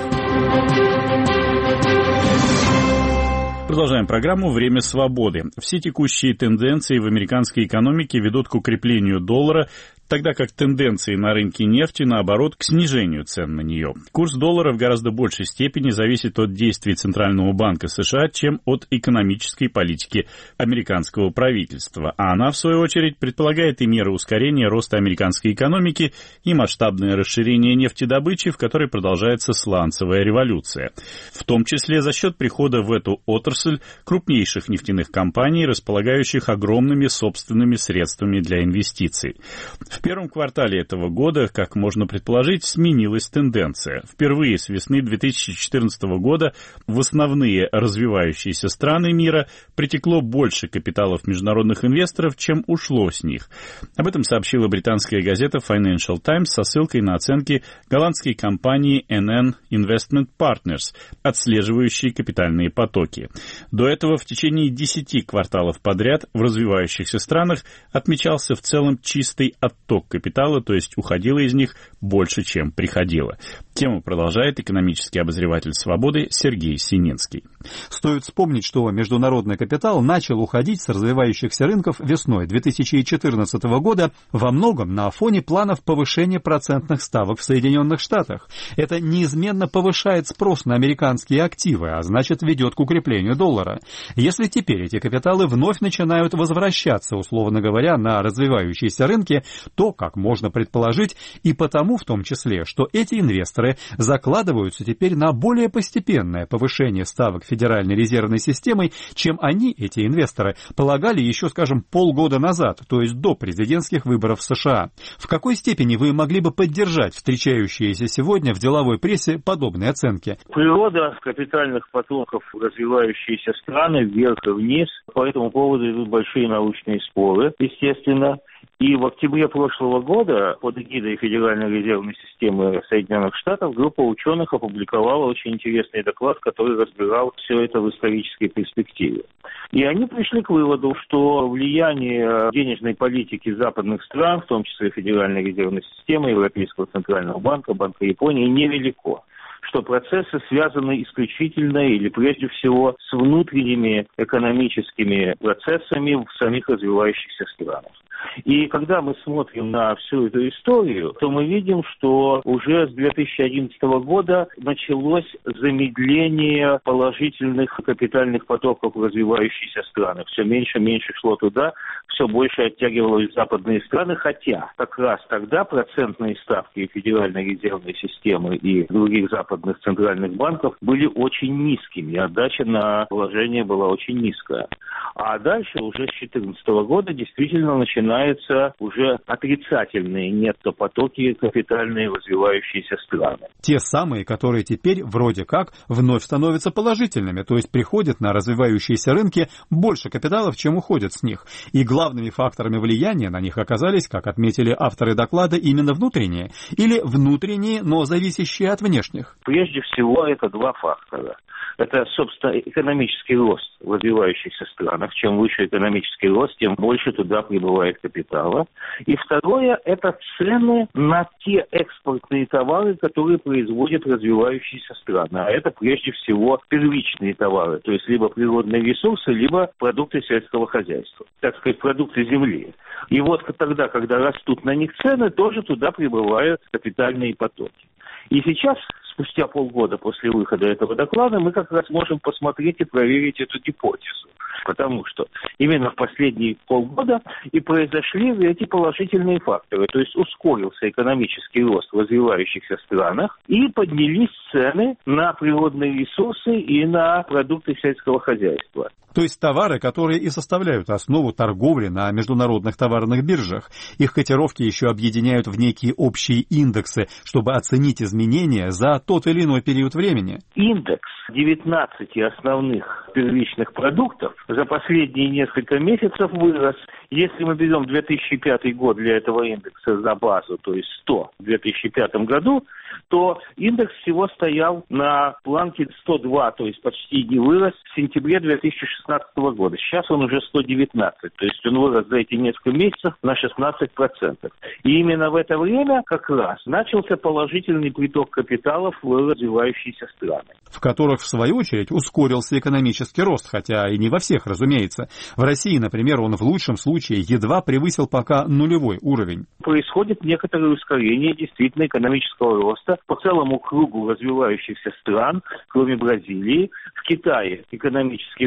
Продолжаем программу «Время свободы». Все текущие тенденции в американской экономике ведут к укреплению доллара, тогда как тенденции на рынке нефти, наоборот, к снижению цен на нее. Курс доллара в гораздо большей степени зависит от действий Центрального банка США, чем от экономической политики американского правительства. А она, в свою очередь, предполагает и меры ускорения роста американской экономики, и масштабное расширение нефтедобычи, в которой продолжается сланцевая революция. В том числе за счет прихода в эту отрасль крупнейших нефтяных компаний, располагающих огромными собственными средствами для инвестиций. В В первом квартале этого года, как можно предположить, сменилась тенденция. Впервые с весны две тысячи четырнадцатого года в основные развивающиеся страны мира притекло больше капиталов международных инвесторов, чем ушло с них. Об этом сообщила британская газета Financial Times со ссылкой на оценки голландской компании эн эн Investment Partners, отслеживающей капитальные потоки. До этого в течение десяти кварталов подряд в развивающихся странах отмечался в целом чистый отток капитала, то есть уходило из них больше, чем приходило. Тему продолжает экономический обозреватель «Свободы» Сергей Сининский. Стоит вспомнить, что международный капитал начал уходить с развивающихся рынков весной две тысячи четырнадцатого года во многом на фоне планов повышения процентных ставок в Соединенных Штатах. Это неизменно повышает спрос на американские активы, а значит ведет к укреплению доллара. Если теперь эти капиталы вновь начинают возвращаться, условно говоря, на развивающиеся рынки, то, как можно предположить, и потому в том числе, что эти инвесторы закладываются теперь на более постепенное повышение ставок Федеральной резервной системой, чем они, эти инвесторы, полагали еще, скажем, полгода назад, то есть до президентских выборов в США. В какой степени вы могли бы поддержать встречающиеся сегодня в деловой прессе подобные оценки? Природа капитальных потоков в развивающиеся страны вверх и вниз. По этому поводу идут большие научные споры, естественно. И в октябре прошлого года под эгидой Федеральной резервной системы Соединенных Штатов группа ученых опубликовала очень интересный доклад, который разбирал все это в исторической перспективе. И они пришли к выводу, что влияние денежной политики западных стран, в том числе Федеральной резервной системы, Европейского центрального банка, Банка Японии, невелико. Что процессы связаны исключительно или прежде всего с внутренними экономическими процессами в самих развивающихся странах. И когда мы смотрим на всю эту историю, то мы видим, что уже с две тысячи одиннадцатого года началось замедление положительных капитальных потоков в развивающиеся страны. Все меньше и меньше шло туда, все больше оттягивались западные страны, хотя как раз тогда процентные ставки Федеральной резервной системы и других западных центральных банков были очень низкими, отдача на вложение была очень низкая. А дальше уже с две тысячи четырнадцатого года действительно начинается уже отрицательные нетто-потоки капитальные в развивающиеся страны. Те самые, которые теперь вроде как вновь становятся положительными, то есть приходят на развивающиеся рынки больше капиталов, чем уходят с них. И главными факторами влияния на них оказались, как отметили авторы доклада, именно внутренние или внутренние, но зависящие от внешних. Прежде всего, это два фактора. Это, собственно, экономический рост в развивающихся странах. Чем выше экономический рост, тем больше туда прибывает капитала. И второе – это цены на те экспортные товары, которые производят развивающиеся страны. А это, прежде всего, первичные товары, то есть либо природные ресурсы, либо продукты сельского хозяйства, так сказать, продукты земли. И вот тогда, когда растут на них цены, тоже туда прибывают капитальные потоки. И сейчас, спустя полгода после выхода этого доклада, мы как раз можем посмотреть и проверить эту гипотезу. Потому что именно в последние полгода и произошли эти положительные факторы. То есть ускорился экономический рост в развивающихся странах и поднялись цены на природные ресурсы и на продукты сельского хозяйства. То есть товары, которые и составляют основу торговли на международных товарных биржах. Их котировки еще объединяют в некие общие индексы, чтобы оценить изменения за тот или иной период времени. Индекс девятнадцати основных первичных продуктов за последние несколько месяцев вырос. Если мы берем две тысячи пятый год для этого индекса за базу, то есть сто в две тысячи пятом году, то индекс всего стоял на планке сто два, то есть почти не вырос в сентябре две тысячи шестнадцатого года. Сейчас он уже сто девятнадцать, то есть он вырос за эти несколько месяцев на шестнадцать процентов. И именно в это время как раз начался положительный приток капиталов в развивающиеся страны. В которых, в свою очередь, ускорился экономический рост, хотя и не во всех, разумеется. В России, например, он в лучшем случае едва превысил пока нулевой уровень. Происходит некоторое ускорение действительно экономического роста по целому кругу развивающихся стран, кроме Бразилии. В Китае экономический рост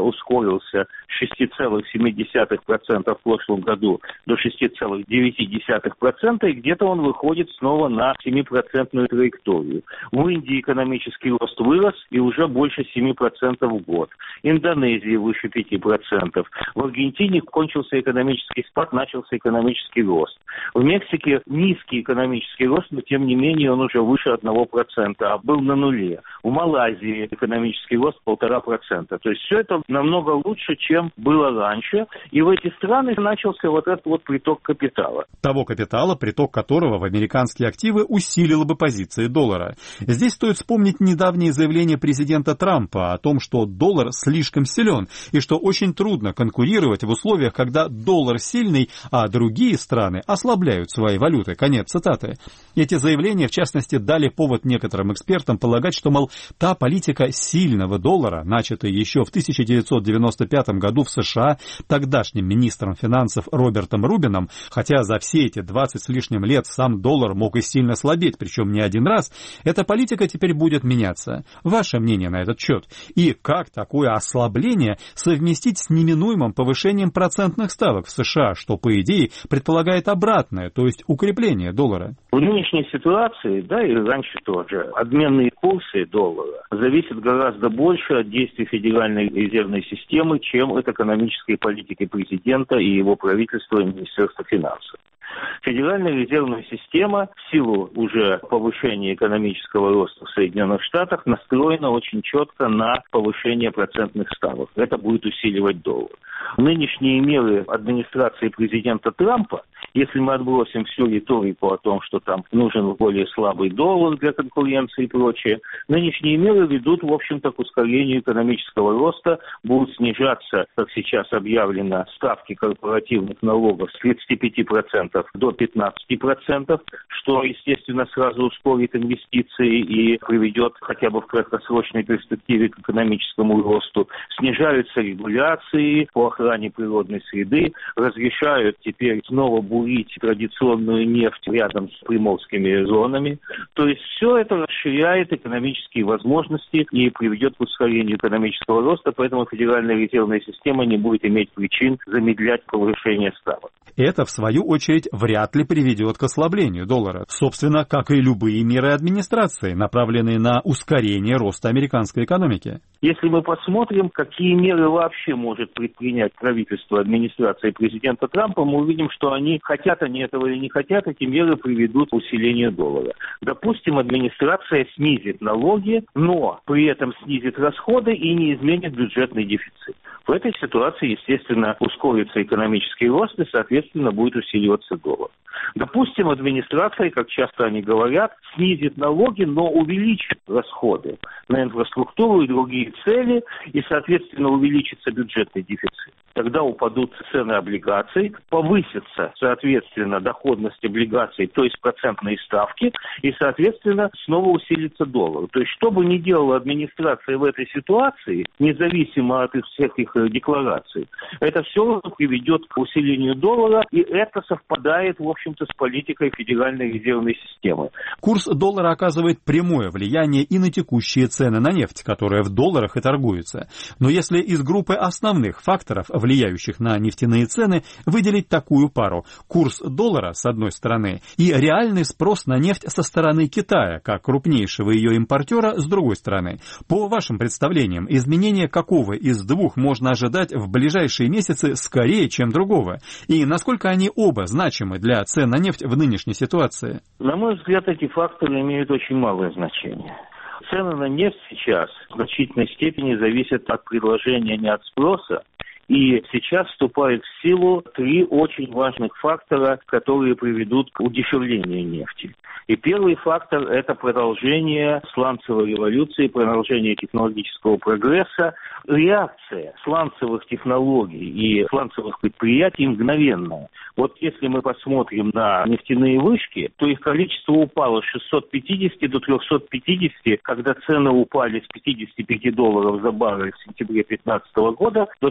ускорился с шести целых семи десятых процента в прошлом году до шести целых девяти десятых процента, и где-то он выходит снова на семипроцентную траекторию. В Индии экономический рост вырос и уже больше семи процентов в год. Индонезия выше пяти процентов. В Аргентине кончился экономический спад, начался экономический рост. В Мексике низкий экономический рост, но тем не менее он уже выше одного процента, а был на нуле. В Малайзии экономический рост полтора процента. То есть все это намного лучше, чем было раньше. И в эти страны начался вот этот вот приток капитала. Того капитала, приток которого в американские активы усилило бы позиции доллара. Здесь стоит вспомнить недавнее заявление президента Трампа о том, что доллар слишком силен и что очень трудно конкурировать в условиях, когда доллар сильный, а другие страны ослабляют свои валюты. Конец цитаты. Эти заявления, в частности, дали повод некоторым экспертам полагать, что, мол, та политика сильного доллара, начатая еще в тысяча девятьсот девяносто пятом году в США тогдашним министром финансов Робертом Рубином, хотя за все эти двадцать с лишним лет сам доллар мог и сильно слабеть, причем не один раз, эта политика теперь будет меняться. Ваше мнение на этот счет? И как такое ослабление совместить с неминуемым повышением процентных ставок в США, что, по идее, предполагает обратное, то есть укрепление доллара? В нынешней ситуации, да и раньше тоже, обменные курсы доллара зависят гораздо больше от действий Федеральной резервной системы, чем от экономической политики президента и его правительства и Министерства финансов. Федеральная резервная система в силу уже повышения экономического роста в Соединенных Штатах настроена очень четко на повышение процентных ставок. Это будет усиливать доллар. Нынешние меры администрации президента Трампа, если мы отбросим всю риторику о том, что там нужен более слабый доллар для конкуренции и прочее, нынешние меры ведут, в общем-то, к ускорению экономического роста, будут снижаться, как сейчас объявлено, ставки корпоративных налогов с тридцати пяти процентов до пятнадцати процентов, что, естественно, сразу ускорит инвестиции и приведет хотя бы в краткосрочной перспективе к экономическому росту. Снижаются регуляции по охране природной среды, разрешают теперь снова бурить традиционную нефть рядом с приморскими зонами. То есть все это расширяет экономические возможности и приведет к ускорению экономического роста, поэтому Федеральная резервная система не будет иметь причин замедлять повышение ставок. Это, в свою очередь, вряд ли приведет к ослаблению доллара. Собственно, как и любые меры администрации, направленные на ускорение роста американской экономики. Если мы посмотрим, какие меры вообще может предпринять правительство администрации президента Трампа, мы увидим, что они, хотят они этого или не хотят, эти меры приведут к усилению доллара. Допустим, администрация снизит налоги, но при этом снизит расходы и не изменит бюджетный дефицит. В этой ситуации, естественно, ускорится экономический рост и, соответственно, будет усиливаться доллар. Допустим, администрация, как часто они говорят, снизит налоги, но увеличит расходы на инфраструктуру и другие цели, и, соответственно, увеличится бюджетный дефицит. Тогда упадут цены облигаций, повысится, соответственно, доходность облигаций, то есть процентные ставки, и, соответственно, снова усилится доллар. То есть, что бы ни делала администрация в этой ситуации, независимо от их всех их деклараций, это все приведет к усилению доллара, и это совпадает, в общем-то, с политикой Федеральной резервной системы. Курс доллара оказывает прямое влияние и на текущие цены на нефть, которая в долларах и торгуется. Но если из группы основных факторов, влияющих на нефтяные цены, выделить такую пару – курс доллара, с одной стороны, и реальный спрос на нефть со стороны Китая, как крупнейшего ее импортера, с другой стороны. По вашим представлениям, изменения какого из двух можно ожидать в ближайшие месяцы скорее, чем другого? И насколько они оба значимы для цен на нефть в нынешней ситуации? На мой взгляд, эти факторы имеют очень малое значение. Цены на нефть сейчас в значительной степени зависят от предложения, не от спроса. И сейчас вступают в силу три очень важных фактора, которые приведут к удешевлению нефти. И первый фактор – это продолжение сланцевой революции, продолжение технологического прогресса. Реакция сланцевых технологий и сланцевых предприятий мгновенная. Вот если мы посмотрим на нефтяные вышки, то их количество упало с шестисот пятидесяти до трехсот пятидесяти, когда цены упали с пятидесяти пяти долларов за баррель в сентябре две тысячи пятнадцатого года до тридцати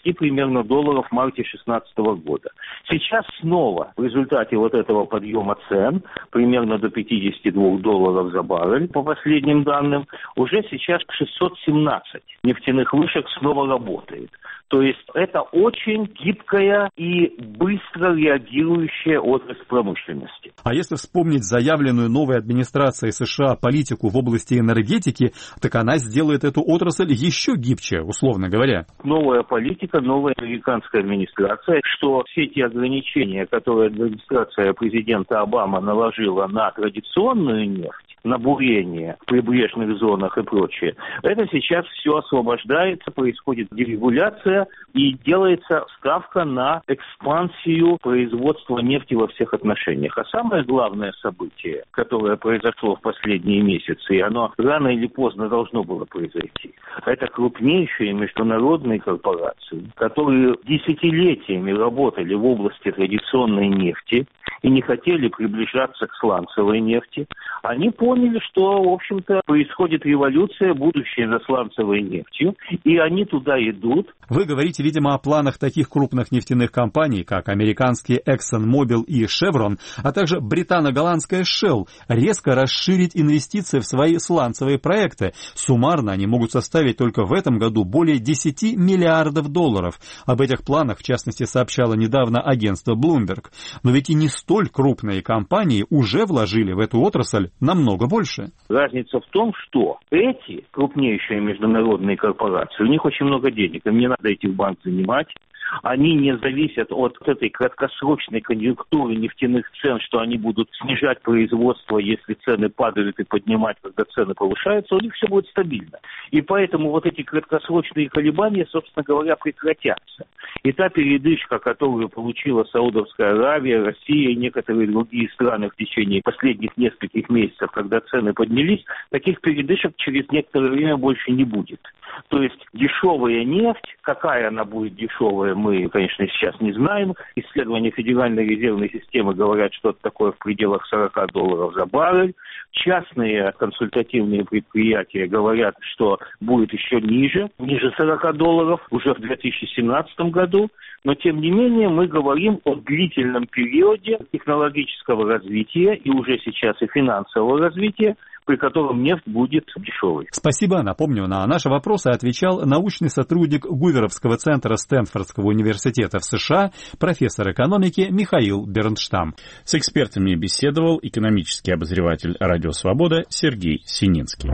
двадцати примерно долларов в марте две тысячи шестнадцатого года. Сейчас снова в результате вот этого подъема цен, примерно до пятидесяти двух долларов за баррель, по последним данным, уже сейчас шестьсот семнадцать нефтяных вышек снова работает. То есть это очень гибкая и быстро реагирующая отрасль промышленности. А если вспомнить заявленную новой администрацией США политику в области энергетики, так она сделает эту отрасль еще гибче, условно говоря. Новая политика, новая американская администрация, что все эти ограничения, которые администрация президента Обамы наложила на традиционную нефть, на бурение в прибрежных зонах и прочее, это сейчас все освобождается, происходит дерегуляция и делается ставка на экспансию производства нефти во всех отношениях. А самое главное событие, которое произошло в последние месяцы, и оно рано или поздно должно было произойти, это крупнейшие международные корпорации, которые десятилетиями работали в области традиционной нефти и не хотели приближаться к сланцевой нефти, они поняли, что, в общем-то, происходит революция, будущее за сланцевой нефтью, и они туда идут. Вы говорите, видимо, о планах таких крупных нефтяных компаний, как американские ExxonMobil и Chevron, а также британо-голландская Shell, резко расширить инвестиции в свои сланцевые проекты. Суммарно они могут составить только в этом году более десяти миллиардов долларов. Об этих планах, в частности, сообщало недавно агентство Bloomberg. Но ведь и не столь крупные компании уже вложили в эту отрасль намного больше. Разница в том, что эти крупнейшие международные корпорации, у них очень много денег, им не надо идти в банк занимать. Они не зависят от этой краткосрочной конъюнктуры нефтяных цен, что они будут снижать производство, если цены падают, и поднимать, когда цены повышаются. У них все будет стабильно. И поэтому вот эти краткосрочные колебания, собственно говоря, прекратятся. И та передышка, которую получила Саудовская Аравия, Россия и некоторые другие страны в течение последних нескольких месяцев, когда цены поднялись, таких передышек через некоторое время больше не будет. То есть дешевая нефть, какая она будет дешевая, мы, конечно, сейчас не знаем. Исследования Федеральной резервной системы говорят, что это такое в пределах сорока долларов за баррель. Частные консультативные предприятия говорят, что будет еще ниже, ниже сорока долларов, уже в две тысячи семнадцатом году. Но, тем не менее, мы говорим о длительном периоде технологического развития и уже сейчас и финансового развития, при котором нефть будет дешевой. Спасибо. Напомню, на наши вопросы отвечал научный сотрудник Гуверовского центра Стэнфордского университета в США, профессор экономики Михаил Бернштам. С экспертами беседовал экономический обозреватель «Радио Свобода» Сергей Сининский.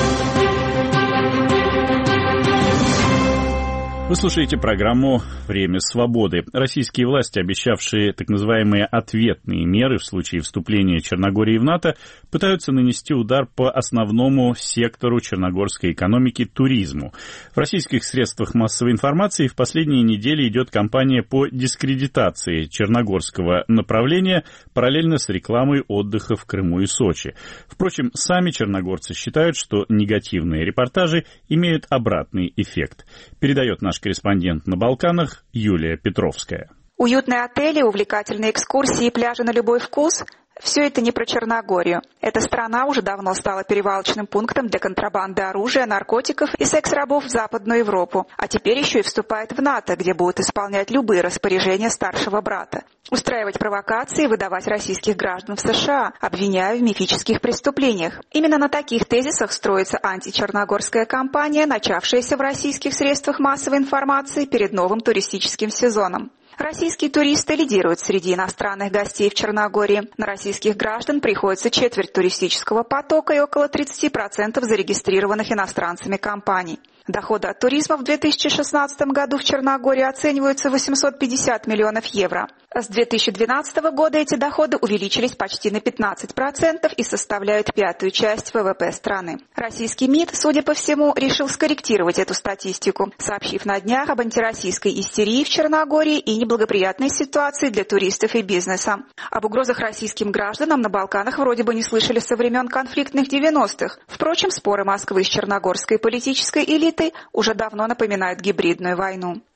Вы слушаете программу «Время свободы». Российские власти, обещавшие так называемые ответные меры в случае вступления Черногории в НАТО, пытаются нанести удар по основному сектору черногорской экономики – туризму. В российских средствах массовой информации в последние недели идет кампания по дискредитации черногорского направления параллельно с рекламой отдыха в Крыму и Сочи. Впрочем, сами черногорцы считают, что негативные репортажи имеют обратный эффект. Передает наш корреспондент на Балканах Юлия Петровская. Уютные отели, увлекательные экскурсии и пляжи на любой вкус – все это не про Черногорию. Эта страна уже давно стала перевалочным пунктом для контрабанды оружия, наркотиков и секс-рабов в Западную Европу. А теперь еще и вступает в НАТО, где будут исполнять любые распоряжения старшего брата. Устраивать провокации и выдавать российских граждан в США, обвиняя в мифических преступлениях. Именно на таких тезисах строится античерногорская кампания, начавшаяся в российских средствах массовой информации перед новым туристическим сезоном. Российские туристы лидируют среди иностранных гостей в Черногории. На российских граждан приходится четверть туристического потока и около тридцать процентов зарегистрированных иностранцами компаний. Доходы от туризма в две тысячи шестнадцатом году в Черногории оцениваются в восемьсот пятьдесят миллионов евро. С две тысячи двенадцатого года эти доходы увеличились почти на пятнадцать процентов и составляют пятую часть ВВП страны. Российский МИД, судя по всему, решил скорректировать эту статистику, сообщив на днях об антироссийской истерии в Черногории и неблагоприятной ситуации для туристов и бизнеса. Об угрозах российским гражданам на Балканах вроде бы не слышали со времен конфликтных девяностых. Впрочем, споры Москвы с черногорской политической элитой уже давно напоминают гибридную войну.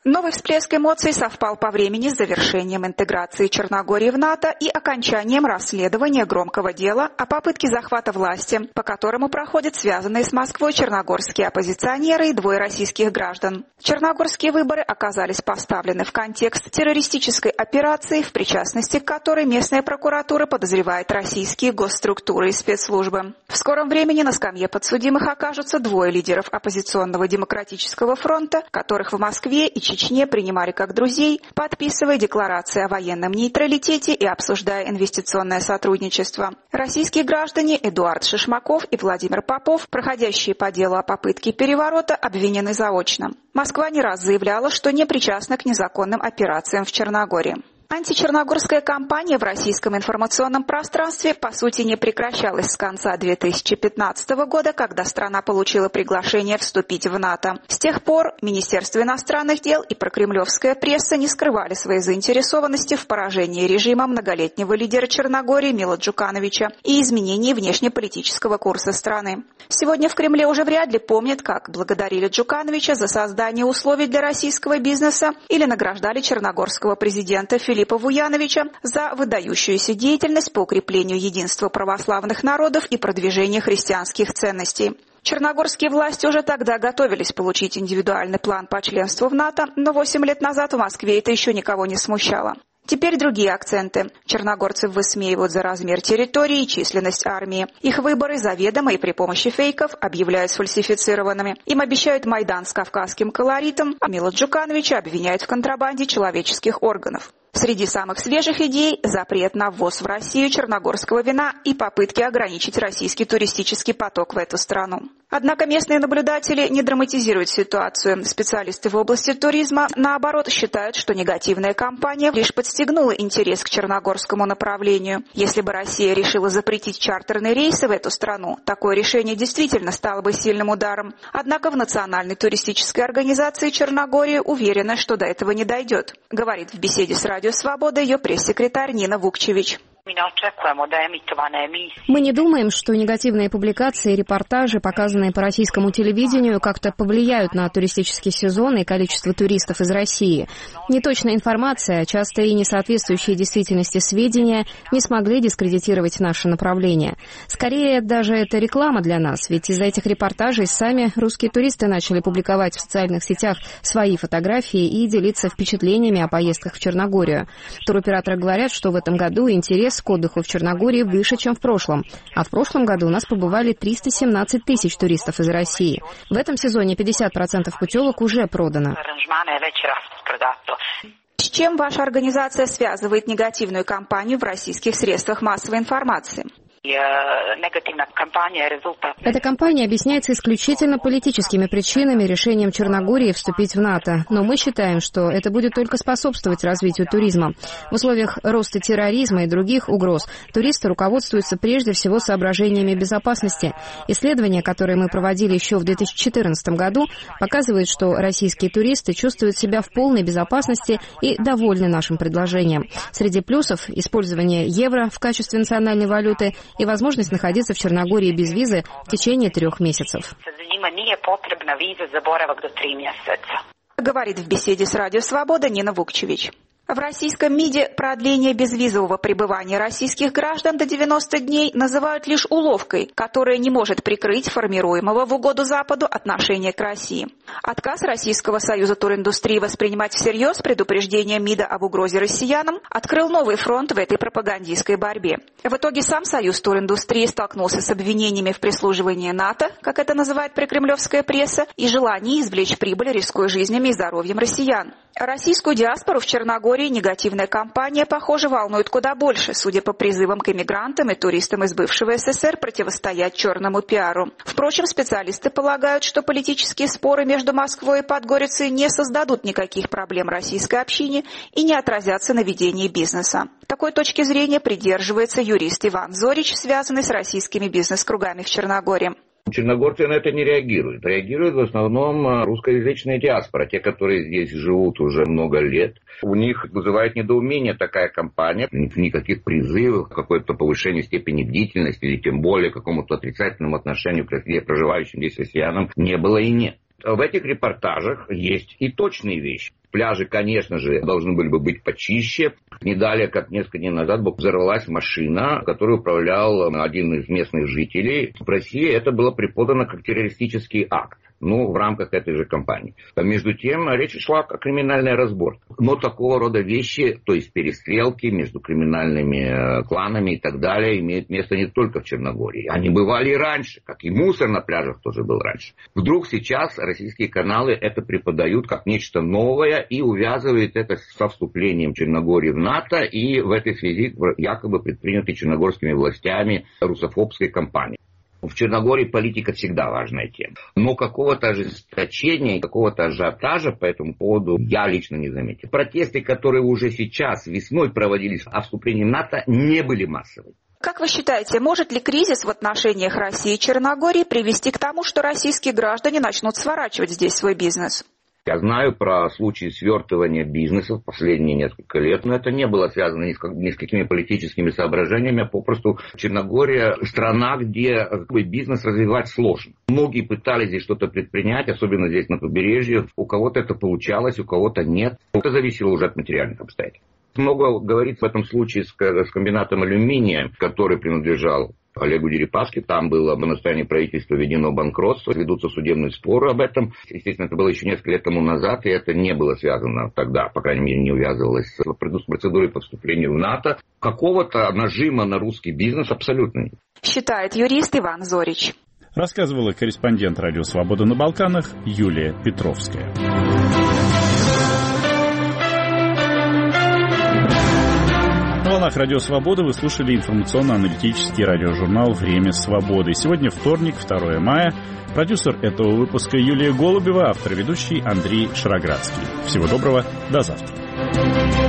Новый всплеск эмоций совпал по времени с завершением интеграции Черногории в НАТО и окончанием расследования громкого дела о попытке захвата власти, по которому проходят связанные с Москвой черногорские оппозиционеры и двое российских граждан. Черногорские выборы оказались поставлены в контекст террористической операции, в причастности к которой местная прокуратура подозревает российские госструктуры и спецслужбы. В скором времени на скамье подсудимых окажутся двое лидеров оппозиционного демократического фронта, которых в Москве и Чечне принимали как друзей, подписывая декларации о военном нейтралитете и обсуждая инвестиционное сотрудничество. Российские граждане Эдуард Шишмаков и Владимир Попов, проходящие по делу о попытке переворота, обвинены заочно. Москва не раз заявляла, что не причастна к незаконным операциям в Черногории. Античерногорская кампания в российском информационном пространстве, по сути, не прекращалась с конца две тысячи пятнадцатого года, когда страна получила приглашение вступить в НАТО. С тех пор Министерство иностранных дел и прокремлевская пресса не скрывали своей заинтересованности в поражении режима многолетнего лидера Черногории Мила Джукановича и изменении внешнеполитического курса страны. Сегодня в Кремле уже вряд ли помнят, как благодарили Джукановича за создание условий для российского бизнеса или награждали черногорского президента Филиппа Филиппа Вуяновича за выдающуюся деятельность по укреплению единства православных народов и продвижению христианских ценностей. Черногорские власти уже тогда готовились получить индивидуальный план по членству в НАТО, но восемь лет назад в Москве это еще никого не смущало. Теперь другие акценты. Черногорцев высмеивают за размер территории и численность армии. Их выборы заведомо и при помощи фейков объявляют сфальсифицированными. Им обещают Майдан с кавказским колоритом, а Мила Джукановича обвиняют в контрабанде человеческих органов. Среди самых свежих идей – запрет на ввоз в Россию черногорского вина и попытки ограничить российский туристический поток в эту страну. Однако местные наблюдатели не драматизируют ситуацию. Специалисты в области туризма, наоборот, считают, что негативная кампания лишь подстегнула интерес к черногорскому направлению. Если бы Россия решила запретить чартерные рейсы в эту страну, такое решение действительно стало бы сильным ударом. Однако в Национальной туристической организации Черногории уверены, что до этого не дойдет, говорит в беседе с Радио Свобода ее пресс-секретарь Нина Вукчевич. Мы не думаем, что негативные публикации и репортажи, показанные по российскому телевидению, как-то повлияют на туристический сезон и количество туристов из России. Неточная информация, часто и несоответствующие действительности сведения не смогли дискредитировать наше направление. Скорее, даже это реклама для нас, ведь из-за этих репортажей сами русские туристы начали публиковать в социальных сетях свои фотографии и делиться впечатлениями о поездках в Черногорию. Туроператоры говорят, что в этом году интерес к отдыху в Черногории выше, чем в прошлом. А в прошлом году у нас побывали триста семнадцать тысяч туристов из России. В этом сезоне пятьдесят процентов путевок уже продано. С чем ваша организация связывает негативную кампанию в российских средствах массовой информации? Эта кампания объясняется исключительно политическими причинами, решением Черногории вступить в НАТО. Но мы считаем, что это будет только способствовать развитию туризма. В условиях роста терроризма и других угроз туристы руководствуются прежде всего соображениями безопасности. Исследования, которые мы проводили еще в две тысячи четырнадцатом году, показывают, что российские туристы чувствуют себя в полной безопасности и довольны нашим предложением. Среди плюсов – использование евро в качестве национальной валюты и возможность находиться в Черногории без визы в течение трех месяцев. Говорит в беседе с Радио Свобода Нина Вукчевич. В российском МИДе продление безвизового пребывания российских граждан до девяноста дней называют лишь уловкой, которая не может прикрыть формируемого в угоду Западу отношения к России. Отказ Российского союза туриндустрии воспринимать всерьез предупреждение МИДа об угрозе россиянам открыл новый фронт в этой пропагандистской борьбе. В итоге сам союз туриндустрии столкнулся с обвинениями в прислуживании НАТО, как это называет прокремлевская пресса, и желании извлечь прибыль, рискуя жизнями и здоровьем россиян. Российскую диаспору в Черногории негативная кампания, похоже, волнует куда больше, судя по призывам к эмигрантам и туристам из бывшего СССР противостоять черному пиару. Впрочем, специалисты полагают, что политические споры между Москвой и Подгорицей не создадут никаких проблем российской общине и не отразятся на ведении бизнеса. Такой точки зрения придерживается юрист Иван Зорич, связанный с российскими бизнес-кругами в Черногории. Черногорцы на это не реагируют. Реагируют в основном русскоязычная диаспора, те, которые здесь живут уже много лет. У них вызывает недоумение такая кампания. Никаких призывов к какой-то повышению степени бдительности или тем более к какому-то отрицательному отношению к проживающим здесь россиянам не было и нет. В этих репортажах есть и точные вещи. Пляжи, конечно же, должны были бы быть почище. Не далее, как несколько дней назад, взорвалась машина, которую управлял один из местных жителей. В России это было преподано как террористический акт. Ну, в рамках этой же кампании. Между тем, речь шла о криминальной разборке. Но такого рода вещи, то есть перестрелки между криминальными кланами и так далее, имеют место не только в Черногории. Они бывали и раньше, как и мусор на пляжах тоже был раньше. Вдруг сейчас российские каналы это преподают как нечто новое и увязывают это со вступлением Черногории в НАТО и в этой связи якобы предпринятой черногорскими властями русофобской кампании. В Черногории политика всегда важная тема. Но какого-то ожесточения, какого-то ажиотажа по этому поводу я лично не заметил. Протесты, которые уже сейчас весной проводились о вступлении в НАТО, не были массовыми. Как вы считаете, может ли кризис в отношениях России и Черногории привести к тому, что российские граждане начнут сворачивать здесь свой бизнес? Я знаю про случаи свертывания бизнеса в последние несколько лет, но это не было связано ни с, как, ни с какими политическими соображениями, а попросту Черногория – страна, где бизнес развивать сложно. Многие пытались здесь что-то предпринять, особенно здесь на побережье. У кого-то это получалось, у кого-то нет. Это зависело уже от материальных обстоятельств. Много говорится в этом случае с, с комбинатом алюминия, который принадлежал Олегу Дерипаске. Там было в настоянии правительства введено банкротство, ведутся судебные споры об этом. Естественно, это было еще несколько лет тому назад, и это не было связано тогда, по крайней мере, не увязывалось с процедурой по вступлению в НАТО. Какого-то нажима на русский бизнес абсолютно нет. Считает юрист Иван Зорич. Рассказывала корреспондент «Радио Свобода» на Балканах Юлия Петровская. На волнах «Радио Свобода» вы слушали информационно-аналитический радиожурнал «Время свободы». Сегодня вторник, второе мая. Продюсер этого выпуска Юлия Голубева, автор и ведущий Андрей Шароградский. Всего доброго, до завтра.